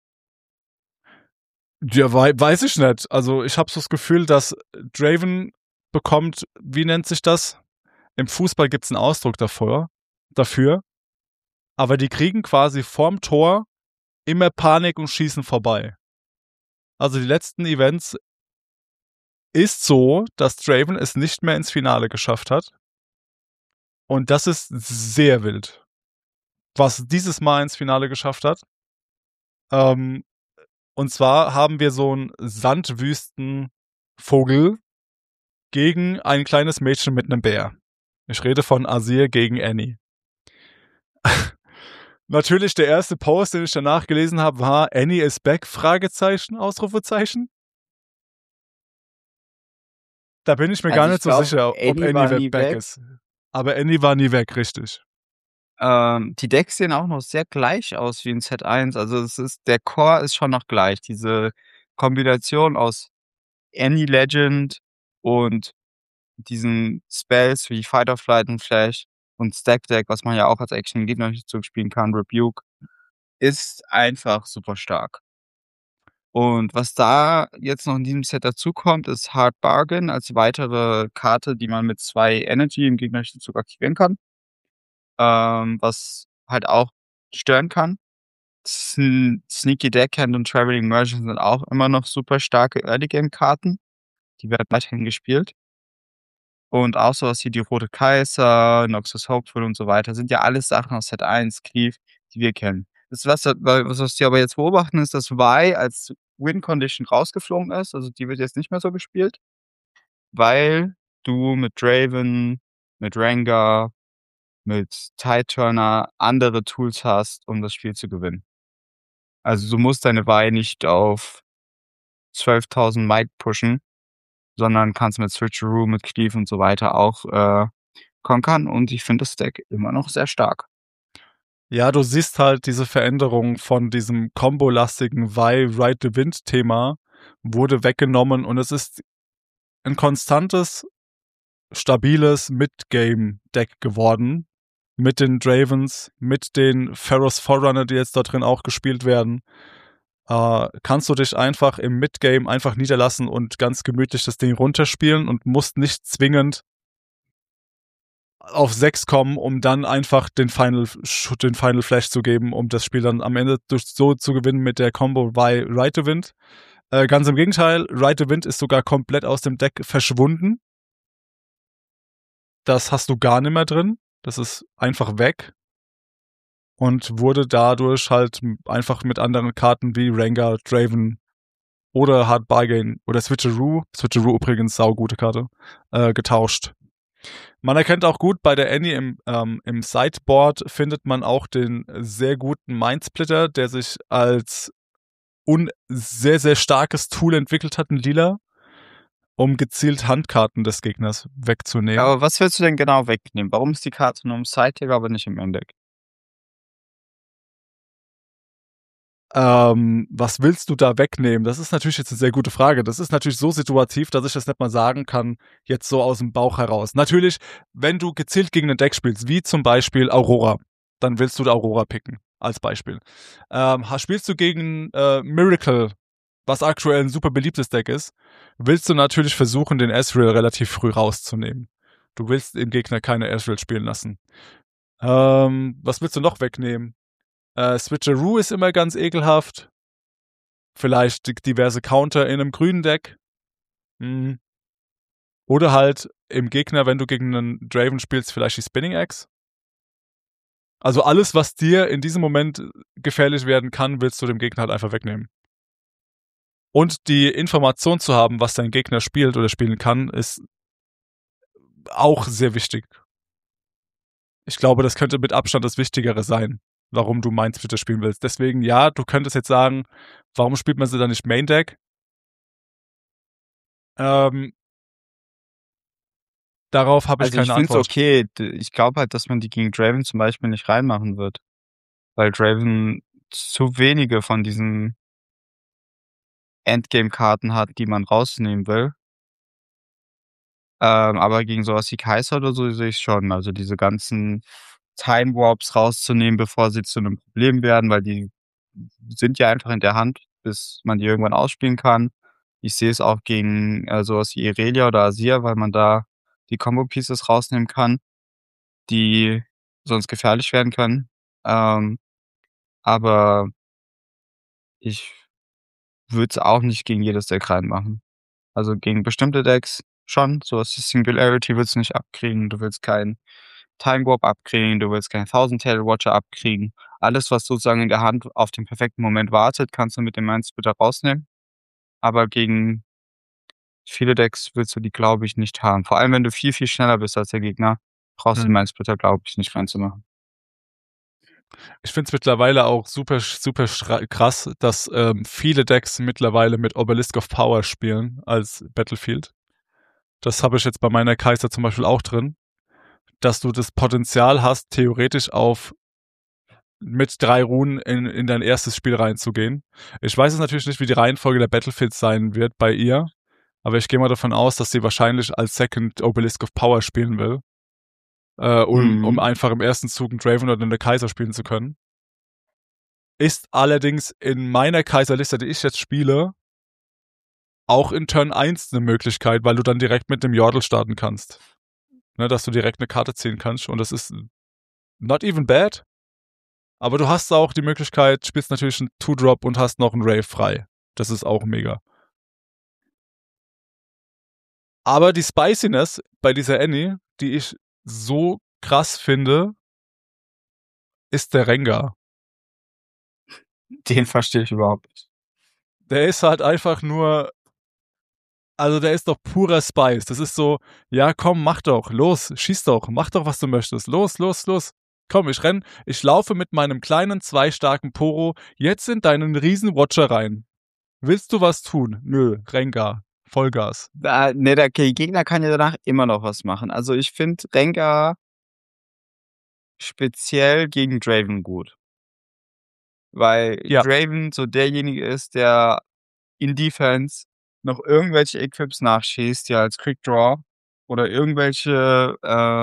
A: Ja, weiß ich nicht. Also ich habe so das Gefühl, dass Draven bekommt, wie nennt sich das? Im Fußball gibt's einen Ausdruck dafür. Aber die kriegen quasi vorm Tor immer Panik und schießen vorbei. Also die letzten Events ist so, dass Draven es nicht mehr ins Finale geschafft hat. Und das ist sehr wild. Was dieses Mal ins Finale geschafft hat. Ähm, und zwar haben wir so einen Sandwüstenvogel gegen ein kleines Mädchen mit einem Bär. Ich rede von Azir gegen Annie. Natürlich der erste Post, den ich danach gelesen habe, war Annie is back? Fragezeichen, Ausrufezeichen. Da bin ich mir
B: Also
A: gar
B: ich
A: nicht so
B: glaube,
A: sicher, ob
B: Annie war
A: Annie
B: nie
A: back
B: weg.
A: ist. Aber Annie war nie weg, richtig.
B: Die Decks sehen auch noch sehr gleich aus wie in Set 1. Also der Core ist schon noch gleich. Diese Kombination aus Any Legend und diesen Spells wie Fight or Flight und Flash und Stack Deck, was man ja auch als Action Gegner spielen kann, Rebuke, ist einfach super stark. Und was da jetzt noch in diesem Set dazukommt, ist Hard Bargain als weitere Karte, die man mit 2 Energy im gegnerischen Zug aktivieren kann, was halt auch stören kann. Sneaky Deckhand und Traveling Merchant sind auch immer noch super starke Early Game Karten. Die werden weiterhin gespielt. Und auch so was wie die Rote Kaiser, Noxus Hopeful und so weiter sind ja alles Sachen aus Set 1, Cleave, die wir kennen. Das, was wir aber jetzt beobachten, ist, dass Vi als Win Condition rausgeflogen ist. Also die wird jetzt nicht mehr so gespielt, weil du mit Draven, mit Rengar, mit Tide Turner andere Tools hast, um das Spiel zu gewinnen. Also du musst deine Vi nicht auf 12.000 Might pushen, sondern kannst mit Switcheroo, mit Cleave und so weiter auch konkern. Und ich finde das Deck immer noch sehr stark.
A: Ja, du siehst halt diese Veränderung von diesem Combo-lastigen Vi Ride the Wind-Thema wurde weggenommen und es ist ein konstantes, stabiles Mid-Game-Deck geworden. Mit den Dravens, mit den Pharaohs Forerunner, die jetzt da drin auch gespielt werden. Kannst du dich einfach im Midgame einfach niederlassen und ganz gemütlich das Ding runterspielen und musst nicht zwingend auf 6 kommen, um dann einfach den Final Flash zu geben, um das Spiel dann am Ende so zu gewinnen mit der Combo bei Ride the Wind. Ganz im Gegenteil, Ride the Wind ist sogar komplett aus dem Deck verschwunden. Das hast du gar nicht mehr drin. Das ist einfach weg. Und wurde dadurch halt einfach mit anderen Karten wie Rengar, Draven oder Hard Bargain oder Switcheroo übrigens, saugute Karte, getauscht. Man erkennt auch gut bei der Annie im Sideboard findet man auch den sehr guten Mindsplitter, der sich als sehr, sehr starkes Tool entwickelt hat in Lila, um gezielt Handkarten des Gegners wegzunehmen.
B: Aber was willst du denn genau wegnehmen? Warum ist die Karte nur im Side-Deck, aber nicht im Main-Deck?
A: Was willst du da wegnehmen? Das ist natürlich jetzt eine sehr gute Frage. Das ist natürlich so situativ, dass ich das nicht mal sagen kann, jetzt so aus dem Bauch heraus. Natürlich, wenn du gezielt gegen ein Deck spielst, wie zum Beispiel Aurora, dann willst du Aurora picken, als Beispiel. Spielst du gegen Miracle, was aktuell ein super beliebtes Deck ist, willst du natürlich versuchen, den Ezreal relativ früh rauszunehmen. Du willst den Gegner keine Ezreal spielen lassen. Was willst du noch wegnehmen? Switcheroo ist immer ganz ekelhaft. Vielleicht diverse Counter in einem grünen Deck. Oder halt im Gegner, wenn du gegen einen Draven spielst, vielleicht die Spinning Axe. Also alles, was dir in diesem Moment gefährlich werden kann, willst du dem Gegner halt einfach wegnehmen. Und die Information zu haben, was dein Gegner spielt oder spielen kann, ist auch sehr wichtig. Ich glaube, das könnte mit Abstand das Wichtigere sein, warum du Mindsplitter spielen willst. Deswegen, ja, du könntest jetzt sagen, warum spielt man sie dann nicht Main Deck? Darauf habe ich
B: Also ich
A: keine
B: finde es
A: Antwort.
B: okay. Ich glaube halt, dass man die gegen Draven zum Beispiel nicht reinmachen wird. Weil Draven zu wenige von diesen Endgame-Karten hat, die man rausnehmen will. Aber gegen sowas wie Kai'Sa oder so sehe ich's schon. Also, diese ganzen Time Warps rauszunehmen, bevor sie zu 'nem Problem werden, weil die sind ja einfach in der Hand, bis man die irgendwann ausspielen kann. Ich sehe es auch gegen, so was wie Irelia oder Azir, weil man da die Combo Pieces rausnehmen kann, die sonst gefährlich werden können. Ähm, aber ich würde es auch nicht gegen jedes Deck reinmachen. Also, gegen bestimmte Decks schon, so was wie Singularity willst du nicht abkriegen, du willst keinen Time Warp abkriegen, du willst keinen Thousand Tail Watcher abkriegen. Alles, was sozusagen in der Hand auf den perfekten Moment wartet, kannst du mit dem Mind-Splitter rausnehmen. Aber gegen viele Decks willst du die, glaube ich, nicht haben. Vor allem, wenn du viel, viel schneller bist als der Gegner, brauchst du den Mind-Splitter, glaube ich, nicht reinzumachen.
A: Ich finde es mittlerweile auch super, super krass, dass viele Decks mittlerweile mit Obelisk of Power spielen als Battlefield. Das habe ich jetzt bei meiner Kai'Sa zum Beispiel auch drin, dass du das Potenzial hast, theoretisch auf mit 3 Runen in dein erstes Spiel reinzugehen. Ich weiß es natürlich nicht, wie die Reihenfolge der Battlefields sein wird bei ihr, aber ich gehe mal davon aus, dass sie wahrscheinlich als Second Obelisk of Power spielen will, um einfach im ersten Zug einen Draven oder eine Kai'Sa spielen zu können. Ist allerdings in meiner Kai'Sa-Liste, die ich jetzt spiele, auch in Turn 1 eine Möglichkeit, weil du dann direkt mit dem Yordle starten kannst. Ne, dass du direkt eine Karte ziehen kannst und das ist not even bad. Aber du hast auch die Möglichkeit, spielst natürlich einen 2-Drop und hast noch einen Ray frei. Das ist auch mega. Aber die Spiciness bei dieser Annie, die ich so krass finde, ist der Rengar.
B: Den verstehe ich überhaupt nicht.
A: Der ist halt einfach nur, also der ist doch purer Spice. Das ist so, ja komm, mach doch, los, schieß doch, mach doch, was du möchtest. Los, los, los. Komm, ich laufe mit meinem kleinen, 2 starken Poro jetzt in deinen riesen Watcher rein. Willst du was tun? Nö, Rengar, Vollgas.
B: Ne, der Gegner kann ja danach immer noch was machen. Also, ich finde Rengar speziell gegen Draven gut. Weil
A: Ja,
B: Draven so derjenige ist, der in Defense noch irgendwelche Equips nachschießt, ja als Quick Draw oder irgendwelche,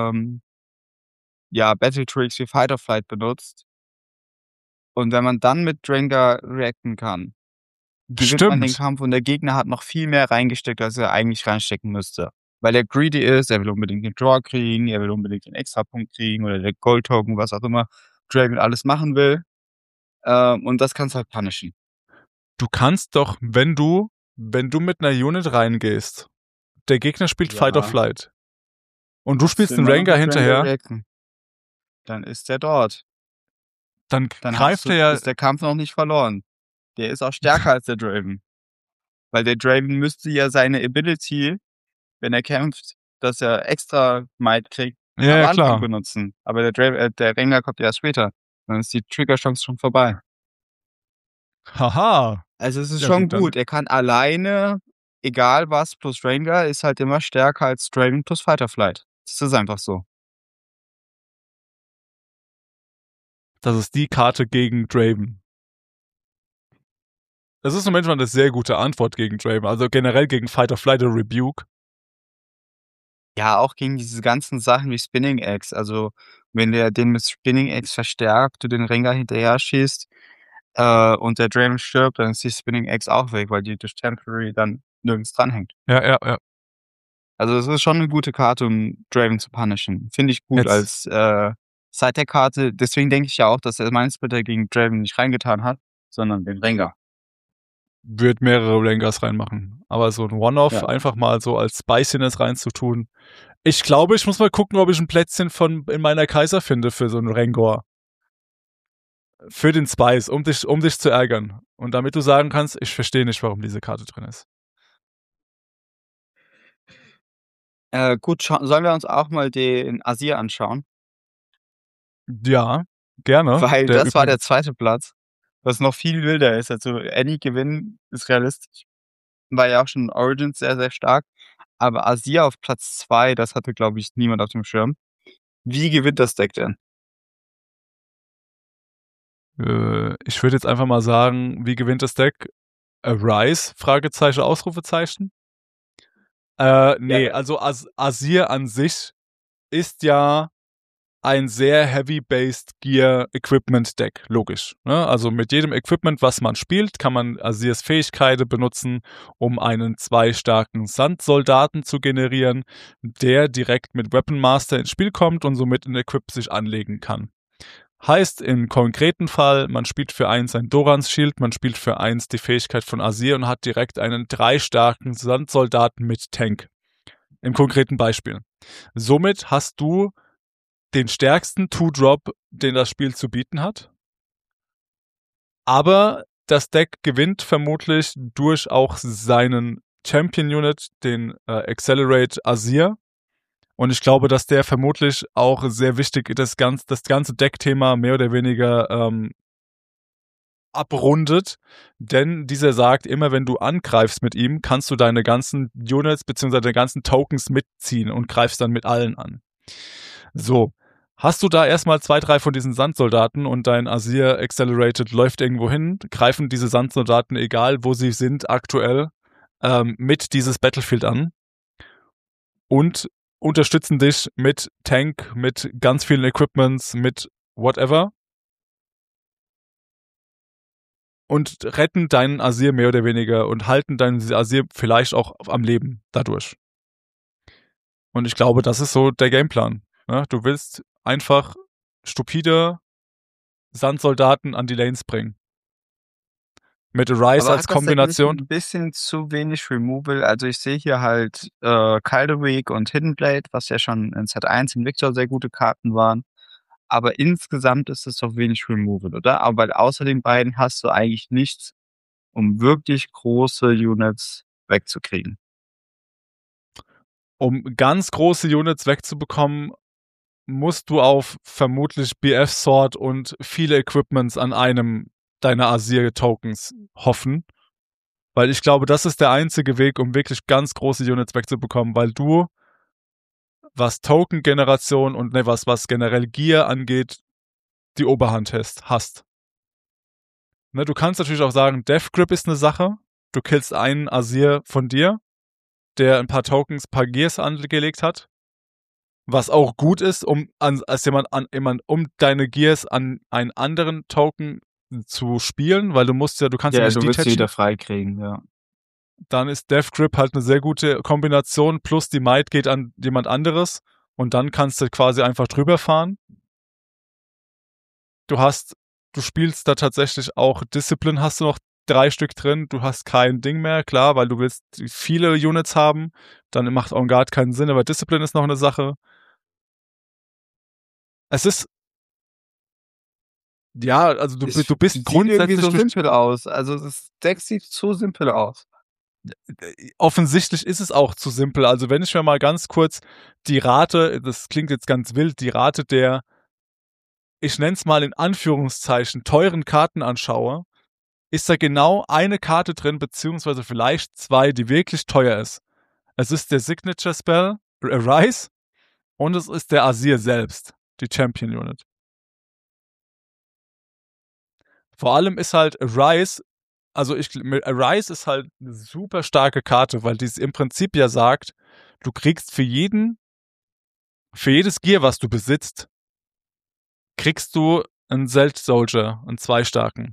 B: ja, Battle Tricks wie Fight or Flight benutzt. Und wenn man dann mit Rengar reacten kann, gewinnt man den
A: stimmt.
B: Kampf und der Gegner hat noch viel mehr reingesteckt, als er eigentlich reinstecken müsste. Weil er greedy ist, er will unbedingt den Draw kriegen, er will unbedingt den Extrapunkt kriegen oder den Gold-Token, was auch immer Draven alles machen will. Und das kannst du halt punishen.
A: Du kannst doch, wenn du mit einer Unit reingehst, der Gegner spielt Fight or
B: Ja,
A: Flight und du
B: kannst du
A: spielst einen
B: immer noch
A: Rengar
B: mit Rengar
A: hinterher,
B: reacten. Dann ist der dort.
A: dann
B: Dann
A: greift er ja,
B: ist der Kampf noch nicht verloren. Der ist auch stärker als der Draven. Weil der Draven müsste ja seine Ability, wenn er kämpft, dass er extra Might kriegt, am
A: ja
B: Anfang
A: klar.
B: benutzen. Aber der Rengar kommt ja erst später. Dann ist die Trigger-Chance schon vorbei.
A: Haha.
B: Also es ist
A: Ja
B: schon
A: gut, dann,
B: gut. Er kann alleine, egal was, plus Rengar ist halt immer stärker als Draven plus Fighter Flight. Das ist einfach so.
A: das ist die Karte gegen Draven. Das ist manchmal eine sehr gute Antwort gegen Draven, also generell gegen Fight or Flight oder Rebuke.
B: Ja, auch gegen diese ganzen Sachen wie Spinning Axe. Also, wenn der den mit Spinning Axe verstärkt, du den Rengar hinterher schießt, und der Draven stirbt, dann ist die Spinning Axe auch weg, weil die durch Temporary dann nirgends dranhängt.
A: Ja.
B: Also, es ist schon 'ne gute Karte, um Draven zu punishen. Finde ich gut
A: Jetzt
B: als, Side-Deck-Karte. Deswegen denke ich ja auch, dass er Mind-Splitter gegen Draven nicht reingetan hat, sondern den Rengar.
A: wird mehrere Rengars reinmachen. Aber so ein One-Off
B: Ja.
A: einfach mal so als Spiciness reinzutun. Ich glaube, ich muss mal gucken, ob ich ein Plätzchen in meiner Kai'Sa finde für so einen Rengar. Für den Spice, um dich zu ärgern. Und damit du sagen kannst, ich verstehe nicht, warum diese Karte drin ist.
B: Gut, sollen wir uns auch mal den Azir anschauen?
A: Ja, gerne.
B: Weil
A: Der
B: das war der
A: übrigens,
B: 2. Platz, was noch viel wilder ist. Also, Annie gewinnen ist realistisch. War ja auch schon in Origins sehr, sehr stark. Aber Azir auf Platz 2, das hatte, glaube ich, niemand auf dem Schirm. Wie gewinnt das Deck denn?
A: ich würde jetzt einfach mal sagen, wie gewinnt das Deck? Arise? Fragezeichen, Ausrufezeichen? Nee,
B: Ja,
A: also Azir an sich ist ja ein sehr heavy-based Gear-Equipment-Deck, logisch. Ne? Also mit jedem Equipment, was man spielt, kann man Azirs Fähigkeiten benutzen, um einen 2 starken Sandsoldaten zu generieren, der direkt mit Weapon Master ins Spiel kommt und somit ein Equip sich anlegen kann. Heißt im konkreten Fall, man spielt für 1 ein Dorans Shield, man spielt für 1 die Fähigkeit von Azir und hat direkt einen 3 starken Sandsoldaten mit Tank. Im konkreten Beispiel. Somit hast du den stärksten Two-Drop, den das Spiel zu bieten hat. Aber das Deck gewinnt vermutlich durch auch seinen Champion-Unit, den Accelerate Azir. Und ich glaube, dass der vermutlich auch sehr wichtig das ganze Deckthema mehr oder weniger abrundet, denn dieser sagt, immer wenn du angreifst mit ihm, kannst du deine ganzen Units bzw. deine ganzen Tokens mitziehen und greifst dann mit allen an. So, hast du da erstmal 2, 3 von diesen Sandsoldaten und dein Azir Accelerated läuft irgendwo hin, greifen diese Sandsoldaten, egal wo sie sind aktuell, mit dieses Battlefield an und unterstützen dich mit Tank, mit ganz vielen Equipments, mit whatever und retten deinen Azir mehr oder weniger und halten deinen Azir vielleicht auch am Leben dadurch. Und ich glaube, das ist so der Gameplan. Ne? Du willst einfach stupide Sandsoldaten an die Lanes bringen. Mit Rise
B: aber
A: als
B: hat das Deck nicht
A: Kombination.
B: ein bisschen zu wenig Removal? Also ich sehe hier halt Calderik und Hidden Blade, was ja schon in Set 1 in Victor sehr gute Karten waren. Aber insgesamt ist es doch wenig Removal, oder? Aber weil außer den beiden hast du eigentlich nichts, um wirklich große Units wegzukriegen.
A: Um ganz große Units wegzubekommen, musst du auf vermutlich BF Sword und viele Equipments an einem deiner Azir-Tokens hoffen. Weil ich glaube, das ist der einzige Weg, um wirklich ganz große Units wegzubekommen, weil du, was Token-Generation und was generell Gear angeht, die Oberhand hast. Ne, du kannst natürlich auch sagen, Death Grip ist eine Sache. Du killst einen Azir von dir, der ein paar Tokens, ein paar Gears angelegt hat. Was auch gut ist, um um deine Gears an einen anderen Token zu spielen, weil du kannst ja
B: Ja,
A: nicht
B: du willst sie wieder
A: detachen.
B: freikriegen, ja.
A: Dann ist Death Grip halt eine sehr gute Kombination, plus die Might geht an jemand anderes und dann kannst du quasi einfach drüber fahren. Du hast, du spielst da tatsächlich auch Discipline, hast du noch 3 Stück drin, du hast kein Ding mehr, klar, weil du willst viele Units haben, dann macht On Guard keinen Sinn, aber Discipline ist noch eine Sache. Es ist, ja, also du bist
B: Sieht irgendwie
A: grundsätzlich
B: so
A: durch,
B: simpel aus. Also das Deck sieht zu simpel aus.
A: offensichtlich ist es auch zu simpel. Also wenn ich mir mal ganz kurz die Rate, das klingt jetzt ganz wild, die Rate der, ich nenne es mal in Anführungszeichen, teuren Karten anschaue, ist da genau eine Karte drin, beziehungsweise vielleicht 2, die wirklich teuer ist. Es ist der Signature Spell, Arise, und es ist der Azir selbst, die Champion Unit. Vor allem ist halt Arise, Arise ist halt eine super starke Karte, weil die im Prinzip ja sagt, du kriegst für jedes Gear, was du besitzt, kriegst du einen Zelt Soldier, einen 2 starken.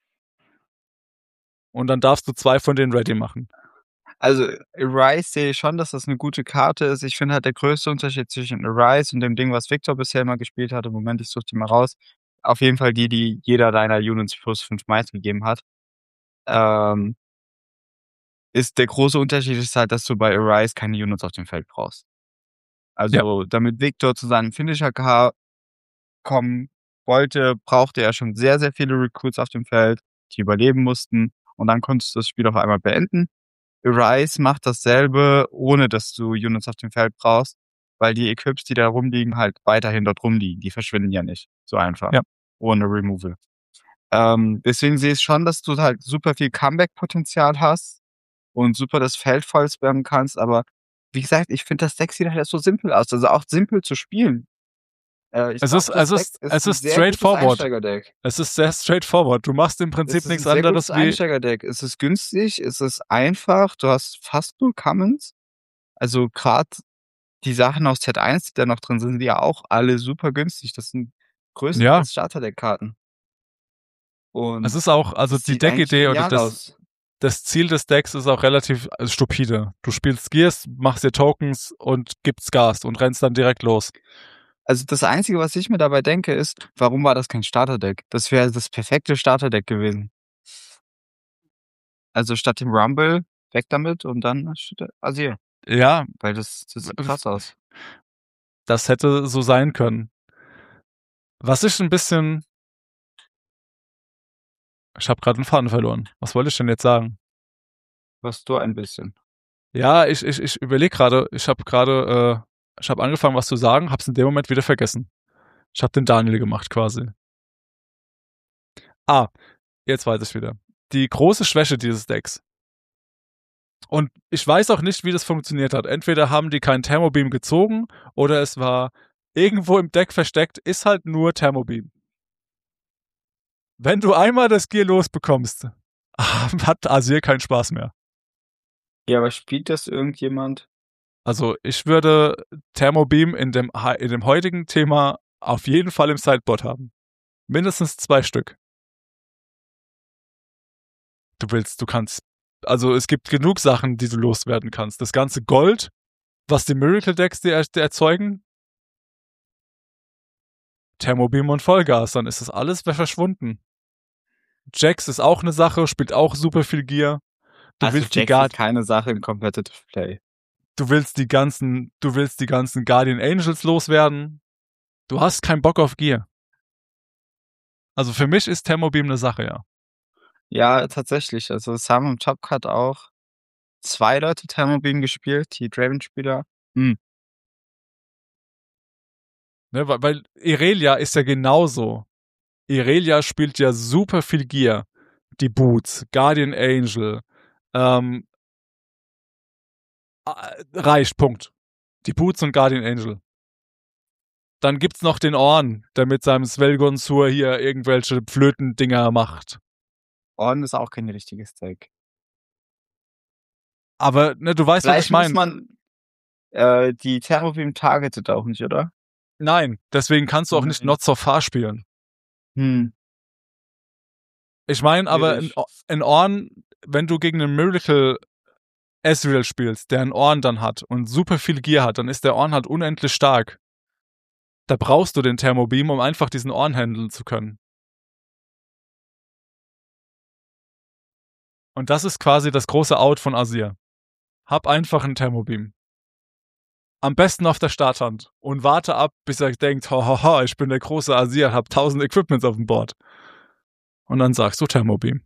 A: Und dann darfst du 2 von denen ready machen.
B: Also Arise sehe ich schon, dass das eine gute Karte ist. Ich finde halt der größte Unterschied zwischen Arise und dem Ding, was Victor bisher immer gespielt hat, im Moment, ich suche die mal raus, auf jeden Fall die jeder deiner Units plus 5 Might gegeben hat. Ähm, ist der große Unterschied ist halt, dass du bei Arise keine Units auf dem Feld brauchst.
A: Ja,
B: Also, damit Victor zu seinem Finisher kommen wollte, brauchte er schon sehr, sehr viele Recruits auf dem Feld, die überleben mussten und dann konntest du das Spiel auf einmal beenden. Arise macht dasselbe, ohne dass du Units auf dem Feld brauchst, weil die Equips, die da rumliegen, halt weiterhin dort rumliegen. Die verschwinden ja nicht so einfach,
A: ja.
B: ohne Removal. Deswegen sehe ich schon, dass du halt super viel Comeback-Potenzial hast und super das Feld voll spammen kannst, aber wie gesagt, ich finde, das Deck sieht halt so simpel aus, also auch simpel zu spielen. Ich
A: Es
B: glaube,
A: ist,
B: das
A: es
B: Deck
A: ist,
B: ist
A: es
B: ein
A: ist
B: sehr gutes
A: straightforward.
B: Einsteigerdeck.
A: Es ist sehr straightforward. Du machst im
B: Es
A: Prinzip
B: ist ein
A: nichts
B: sehr gutes
A: anderes wie,
B: Einsteigerdeck. Es ist günstig, es ist einfach, du hast fast nur Commons. Also gerade die Sachen aus Set 1, die da noch drin sind, sind ja auch alle super günstig. Das sind
A: ja,
B: größtenteils Starterdeck-Karten.
A: es
B: Und
A: ist auch, also
B: das
A: die
B: sieht eigentlich
A: Deckidee oder
B: genial aus.
A: das Ziel des Decks ist auch relativ stupide. Du spielst Gears, machst dir Tokens und gibst Gas und rennst dann direkt los.
B: Also das Einzige, was ich mir dabei denke, ist, warum war das kein Starterdeck? Das wäre das perfekte Starterdeck gewesen. Also statt dem Rumble, weg damit und dann Azir.
A: Ja,
B: Weil das sieht krass aus.
A: das hätte so sein können. Was ich ein bisschen, ich habe gerade einen Faden verloren. Was wollte ich denn jetzt sagen?
B: Was du ein bisschen.
A: Ja, ich überlege gerade, ich habe angefangen, was zu sagen, hab's in dem Moment wieder vergessen. Ich habe den Daniel gemacht quasi. Ah, jetzt weiß ich wieder. Die große Schwäche dieses Decks. Und ich weiß auch nicht, wie das funktioniert hat. Entweder haben die keinen Thermobeam gezogen oder es war irgendwo im Deck versteckt, ist halt nur Thermobeam. Wenn du einmal das Gear losbekommst, hat Azir keinen Spaß mehr.
B: Ja, aber spielt das irgendjemand?
A: Also ich würde Thermobeam in dem heutigen Thema auf jeden Fall im Sideboard haben. Mindestens 2 Stück. Du kannst, also es gibt genug Sachen, die du loswerden kannst. Das ganze Gold, was die Miracle Decks dir erzeugen, Thermobeam und Vollgas, dann ist das alles verschwunden. Jax ist auch eine Sache, spielt auch super viel Gear. Du
B: Also
A: willst die
B: Jax ist keine Sache im Competitive Play.
A: du willst die ganzen Guardian Angels loswerden. Du hast keinen Bock auf Gear. Also für mich ist Thermobeam eine Sache, ja.
B: Ja, tatsächlich. Also es haben im Top Cut auch 2 Leute Thermobeam gespielt, die Draven-Spieler. Hm.
A: Ne, weil Irelia ist ja genauso. Irelia spielt ja super viel Gear. Die Boots, Guardian Angel, ähm, reicht, Punkt. Die Boots und Guardian Angel. Dann gibt's noch den Orn, der mit seinem Svelgonsur hier irgendwelche Flötendinger macht.
B: Orden ist auch kein richtiges Deck.
A: Aber ne, du weißt, was ich
B: Vielleicht muss
A: meine.
B: man die Thermobeam targetet auch nicht, oder?
A: Nein, deswegen kannst du auch nicht
B: Nein.
A: Not so far spielen.
B: Hm.
A: Ich meine aber
B: Schwierig.
A: in Orn, wenn du gegen einen Miracle Ezreal spielst, der einen Orn dann hat und super viel Gear hat, dann ist der Orn halt unendlich stark. Da brauchst du den Thermobeam, um einfach diesen Orn handeln zu können. Und das ist quasi das große Out von Azir. Hab einfach einen Thermobeam. Am besten auf der Starthand und warte ab, bis er denkt, hahaha, ich bin der große Azir, hab 1000 Equipments auf dem Board. Und dann sagst du Thermobeam.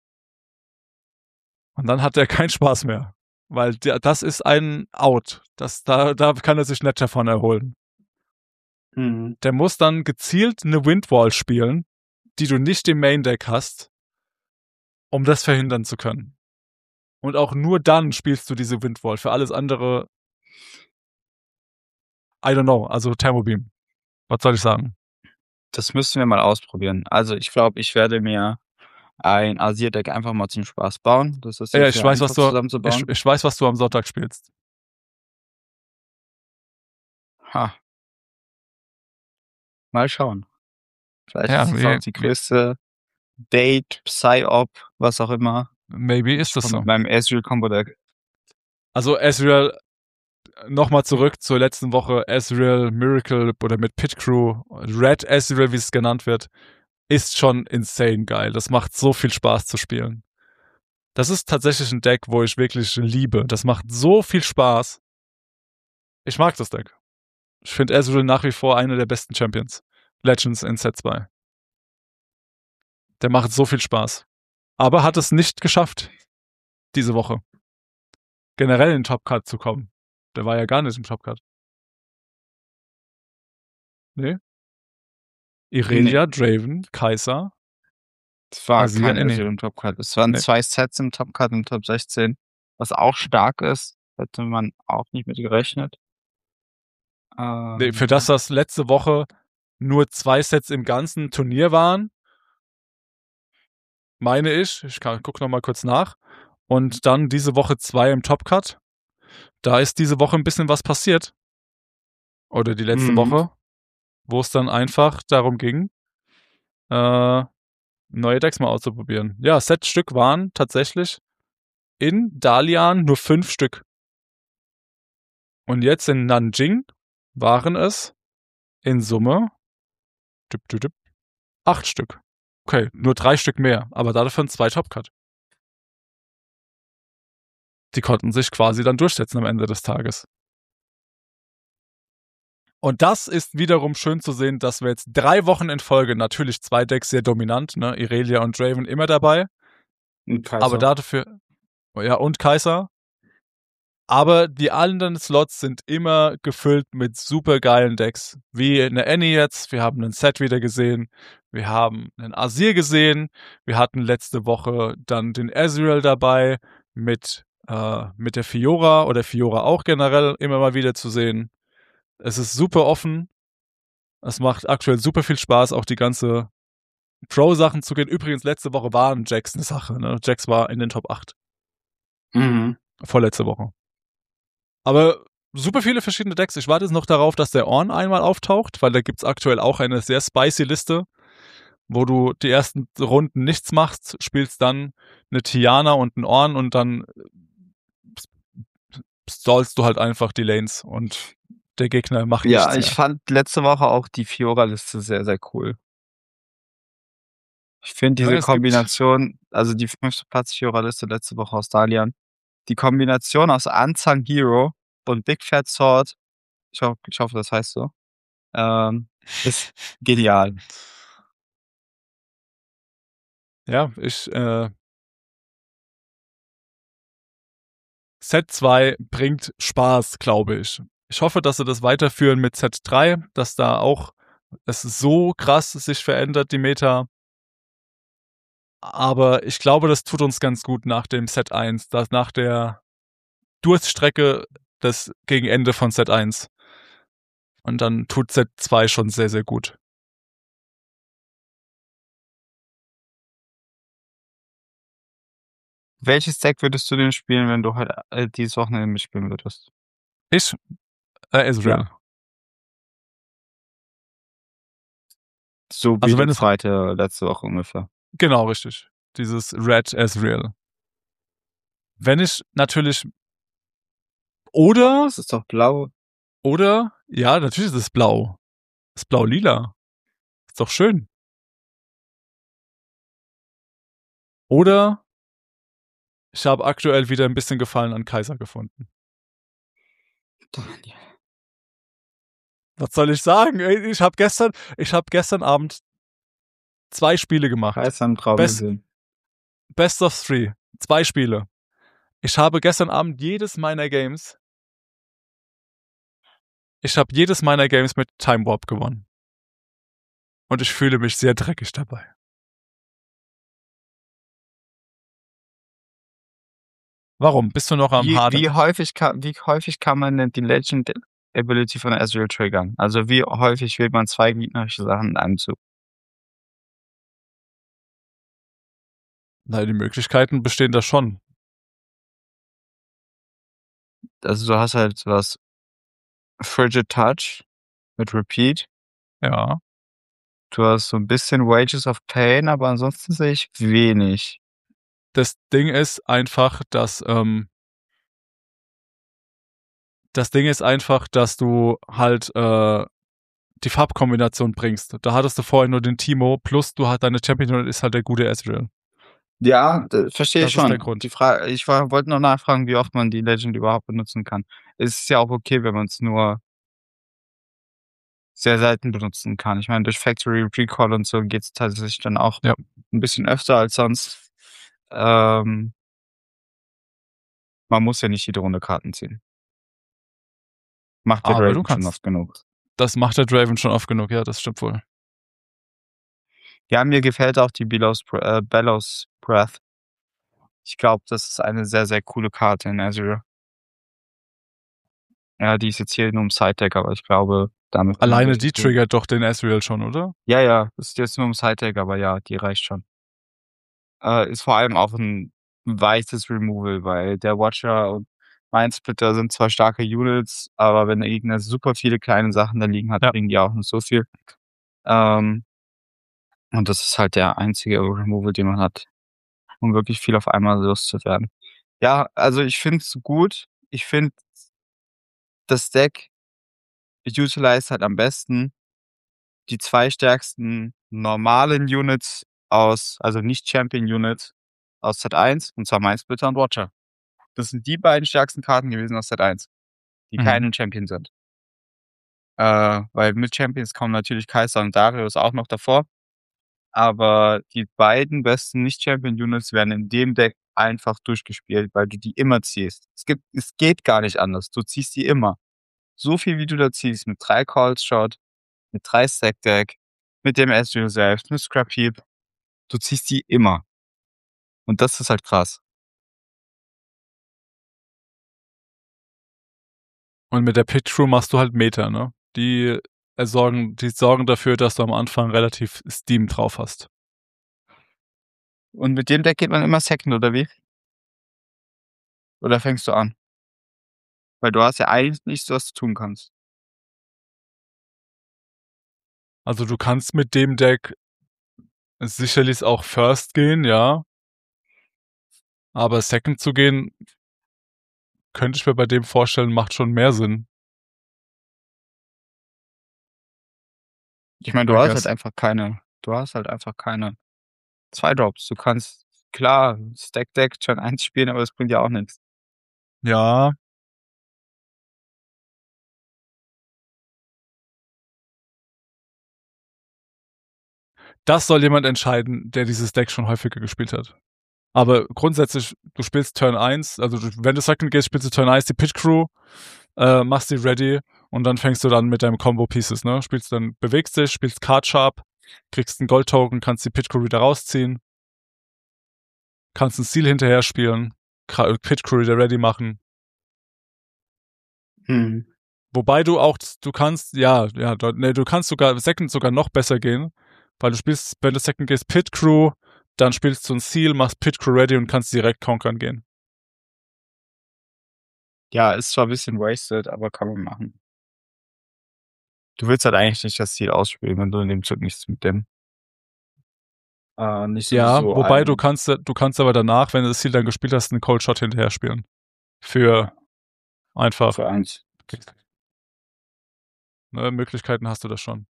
A: Und dann hat er keinen Spaß mehr. Weil das ist ein Out. Da kann er sich nicht davon erholen.
B: Mhm.
A: Der muss dann gezielt eine Windwall spielen, die du nicht im Main Deck hast, um das verhindern zu können. Und auch nur dann spielst du diese Windwall. Für alles andere, I don't know, also Thermobeam. Was soll ich sagen?
B: Das müssen wir mal ausprobieren. Also ich glaube, ich werde mir ein Azir-Deck einfach mal zum Spaß bauen. Das ist
A: Ja,
B: ja sehr einfach zusammenzubauen.
A: ich weiß, was du am Sonntag spielst.
B: Ha. Mal schauen. Vielleicht
A: Ja,
B: ist das auch die größte Date, Psy-Op, was auch immer.
A: maybe ist das so.
B: Mit meinem Ezreal-Combo-Deck.
A: Also Ezreal, nochmal zurück zur letzten Woche, Ezreal, Miracle oder mit Pit Crew, Red Ezreal, wie es genannt wird, ist schon insane geil. Das macht so viel Spaß zu spielen. Das ist tatsächlich ein Deck, wo ich wirklich liebe. Das macht so viel Spaß. Ich mag das Deck. Ich finde Ezreal nach wie vor einer der besten Champions. Legends in Set 2. Der macht so viel Spaß. Aber hat es nicht geschafft, diese Woche. Generell in den Top-Cut zu kommen. Der war ja gar nicht im Top-Cut. Nee. Irelia, Draven, Kai'Sa.
B: Es war
A: Azir,
B: kein
A: nee.
B: Ezreal im Top-Cut. Es waren
A: Nee.
B: 2 Sets im Top-Cut im Top 16. Was auch stark ist. Hätte man auch nicht mit gerechnet.
A: Nee, für das letzte Woche nur 2 Sets im ganzen Turnier waren. Meine ich gucke noch mal kurz nach. Und dann diese Woche 2 im Top-Cut. Da ist diese Woche ein bisschen was passiert. Oder die letzte Woche, wo es dann einfach darum ging, neue Decks mal auszuprobieren. Ja, Set-Stück waren tatsächlich in Dalian nur 5 Stück. Und jetzt in Nanjing waren es in Summe 8 Stück. Okay, nur 3 Stück mehr, aber dafür 2 Top-Cut. Die konnten sich quasi dann durchsetzen am Ende des Tages. Und das ist wiederum schön zu sehen, dass wir jetzt 3 Wochen in Folge, natürlich 2 Decks sehr dominant, ne? Irelia und Draven immer dabei.
B: Und Kaiser.
A: Aber dafür, ja, und Kaiser. Aber die anderen Slots sind immer gefüllt mit super geilen Decks. Wie eine Annie jetzt, wir haben einen Set wieder gesehen, wir haben einen Azir gesehen, wir hatten letzte Woche dann den Ezreal dabei mit der Fiora oder Fiora auch generell immer mal wieder zu sehen. Es ist super offen. Es macht aktuell super viel Spaß, auch die ganze Pro-Sachen zu gehen. Übrigens, letzte Woche waren Jax eine Sache. Ne? Jax war in den Top 8. Vorletzte Woche. Aber super viele verschiedene Decks. Ich warte jetzt noch darauf, dass der Ornn einmal auftaucht, weil da gibt's aktuell auch eine sehr spicy Liste, wo du die ersten Runden nichts machst, spielst dann eine Tiana und einen Ornn und dann stallst du halt einfach die Lanes und der Gegner macht nichts mehr.
B: Ja, ich fand letzte Woche auch die Fiora-Liste sehr, sehr cool. Ich finde diese Kombination, also die 5. Platz Fiora-Liste letzte Woche aus Dalian, die Kombination aus Unsung Hero und Big Fat Sword, ich hoffe, das heißt so, ist genial.
A: Ja, Set 2 bringt Spaß, glaube ich. Ich hoffe, dass sie das weiterführen mit Set 3, dass da auch es so krass sich verändert, die Meta. Aber ich glaube, das tut uns ganz gut nach dem Set 1, nach der Durststrecke gegen Ende von Set 1. Und dann tut Set 2 schon sehr, sehr gut.
B: Welches Deck würdest du denn spielen, wenn du halt dieses Wochenende mitspielen würdest?
A: Ezreal.
B: Ja. So wie
A: Also wenn
B: die
A: es
B: zweite letzte Woche ungefähr.
A: Genau, richtig. Dieses Red Ezreal. Wenn ich natürlich
B: Das ist doch blau.
A: Ja, natürlich ist es blau. Das ist blau-lila. Ist doch schön. Oder ich habe aktuell wieder ein bisschen Gefallen an Kaiser gefunden.
B: Daniel.
A: Was soll ich sagen? Ich habe gestern Abend 2 Spiele gemacht.
B: Kaiser im Traum gesehen.
A: Best of 3. 2 Spiele. Ich habe gestern Abend jedes meiner Games mit Time Warp gewonnen. Und ich fühle mich sehr dreckig dabei. Warum? Bist du noch am Hadern?
B: Wie häufig kann man denn die Legend Ability von Ezreal triggern? Also wie häufig wählt man 2 gegnerische Sachen in einem Zug?
A: Na, die Möglichkeiten bestehen da schon.
B: Also du hast halt was Frigid Touch mit Repeat.
A: Ja.
B: Du hast so ein bisschen Wages of Pain, aber ansonsten sehe ich wenig.
A: Das Ding ist einfach, dass du halt die Farbkombination bringst. Da hattest du vorher nur den Timo, plus du hast deine Champion ist halt der gute Ezreal.
B: Ja, verstehe ich schon.
A: Das ist der Grund.
B: Ich wollte nur nachfragen, wie oft man die Legend überhaupt benutzen kann. Es ist ja auch okay, wenn man es nur sehr selten benutzen kann. Ich meine, durch Factory Recall und so geht es tatsächlich dann auch ein bisschen öfter als sonst. Man muss ja nicht jede Runde Karten ziehen. Macht der Draven schon oft genug.
A: Das macht der Draven schon oft genug, ja, das stimmt wohl.
B: Ja, mir gefällt auch die Bellows Breath. Ich glaube, das ist eine sehr, sehr coole Karte in Azure. Ja, die ist jetzt hier nur im Side-Deck, aber ich glaube, damit.
A: Alleine die triggert doch den Ezreal schon, oder?
B: Ja, das ist jetzt nur im Side-Deck, aber ja, die reicht schon. Ist vor allem auch ein weiches Removal, weil der Watcher und Mindsplitter sind zwar starke Units, aber wenn der Gegner super viele kleine Sachen da liegen hat, bringen die auch nicht so viel. Und das ist halt der einzige Removal, den man hat, um wirklich viel auf einmal loszuwerden. Ja, also ich finde es gut. Ich finde, das Deck utilized halt am besten die 2 stärksten normalen Units also nicht Champion-Units aus Set 1, und zwar Mindsplitter und Watcher. Das sind die beiden stärksten Karten gewesen aus Set 1, die keine Champion sind. Weil mit Champions kommen natürlich Kai'Sa und Darius auch noch davor. Aber die beiden besten Nicht-Champion-Units werden in dem Deck einfach durchgespielt, weil du die immer ziehst. Es geht gar nicht anders. Du ziehst die immer. So viel, wie du da ziehst, mit 3 Call-Shot, mit 3 Stack-Deck, mit dem Ezreal selbst, mit Scrap Heap. Du ziehst die immer. Und das ist halt krass.
A: Und mit der Pit Crew machst du halt Meta, ne? Die sorgen dafür, dass du am Anfang relativ Steam drauf hast.
B: Und mit dem Deck geht man immer Second, oder wie? Oder fängst du an? Weil du hast ja eigentlich nichts, was du tun kannst.
A: Also du kannst mit dem Deck sicherlich auch First gehen, ja. Aber Second zu gehen, könnte ich mir bei dem vorstellen, macht schon mehr Sinn.
B: Ich meine, du hast halt einfach keine 2 Drops. Du kannst, klar, Stack-Deck Turn 1 spielen, aber das bringt ja auch nichts.
A: Ja. Das soll jemand entscheiden, der dieses Deck schon häufiger gespielt hat. Aber grundsätzlich, du spielst Turn 1, also wenn du Second gehst, spielst du Turn 1 die Pit Crew, machst die ready und dann fängst du dann mit deinem Combo Pieces, ne? Bewegst dich, spielst Card Sharp, kriegst einen Gold Token, kannst die Pit Crew wieder rausziehen, kannst ein Seal hinterher spielen, Pit Crew wieder ready machen. Wobei du kannst, du kannst sogar Second sogar noch besser gehen, weil du spielst, wenn du Second gehst, Pit Crew, dann spielst du ein Seal, machst Pit Crew ready und kannst direkt konkern gehen.
B: Ja, ist zwar ein bisschen wasted, aber kann man machen. Du willst halt eigentlich nicht das Ziel ausspielen, wenn du in dem Zug nichts mit dem. Nicht so.
A: Ja, wobei du kannst aber danach, wenn du das Ziel dann gespielt hast, einen Cold Shot hinterher spielen. Für
B: 1.
A: Ne, Möglichkeiten hast du das schon.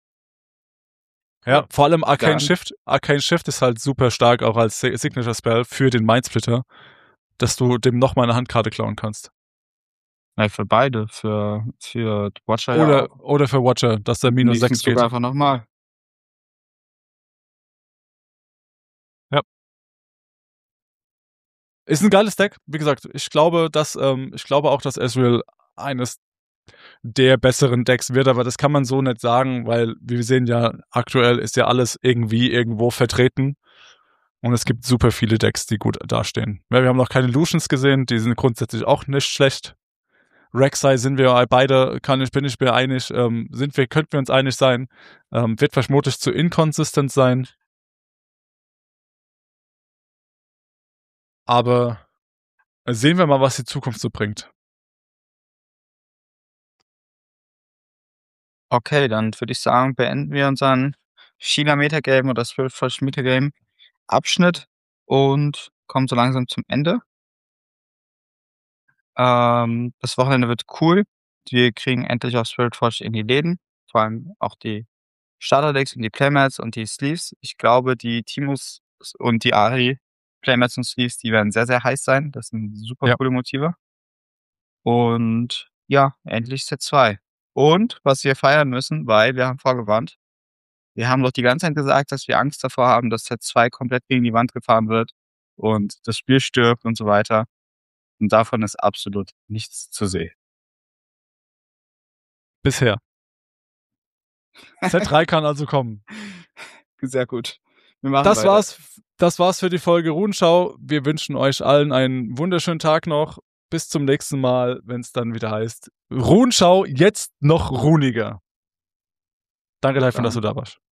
A: Ja, vor allem Arcane Shift. Arcane Shift ist halt super stark, auch als Signature Spell für den Mindsplitter, dass du dem nochmal eine Handkarte klauen kannst.
B: Nein, für beide. Für Watcher
A: oder für Watcher, dass der minus 6 geht.
B: Einfach nochmal.
A: Ja. Ist ein geiles Deck. Wie gesagt, ich glaube auch, dass Ezreal eines der besseren Decks wird, aber das kann man so nicht sagen, weil wir sehen ja, aktuell ist ja alles irgendwie irgendwo vertreten und es gibt super viele Decks, die gut dastehen. Ja, wir haben noch keine Lucians gesehen, die sind grundsätzlich auch nicht schlecht. Rek'Sai sind wir beide, bin ich mir einig, könnten wir uns einig sein, wird vermutlich zu inconsistent sein. Aber sehen wir mal, was die Zukunft so bringt.
B: Okay, dann würde ich sagen, beenden wir unseren China Metagame oder Spiritfarer Metagame Abschnitt und kommen so langsam zum Ende. Das Wochenende wird cool. Wir kriegen endlich auch Spiritfarer in die Läden, vor allem auch die Starterdecks und die Playmats und die Sleeves. Ich glaube, die Timos und die Ari Playmats und Sleeves, die werden sehr, sehr heiß sein. Das sind super coole Motive. Und ja, endlich Set 2. Und was wir feiern müssen, weil wir haben vorgewarnt, wir haben doch die ganze Zeit gesagt, dass wir Angst davor haben, dass Set 2 komplett gegen die Wand gefahren wird und das Spiel stirbt und so weiter. Und davon ist absolut nichts zu sehen.
A: Bisher. Set 3 kann also kommen.
B: Sehr gut. Wir machen
A: das war's für die Folge Runenschau. Wir wünschen euch allen einen wunderschönen Tag noch. Bis zum nächsten Mal, wenn es dann wieder heißt Runenschau, jetzt noch runiger. Danke,
B: Bis
A: Leifert, dass du
B: dann.
A: da warst.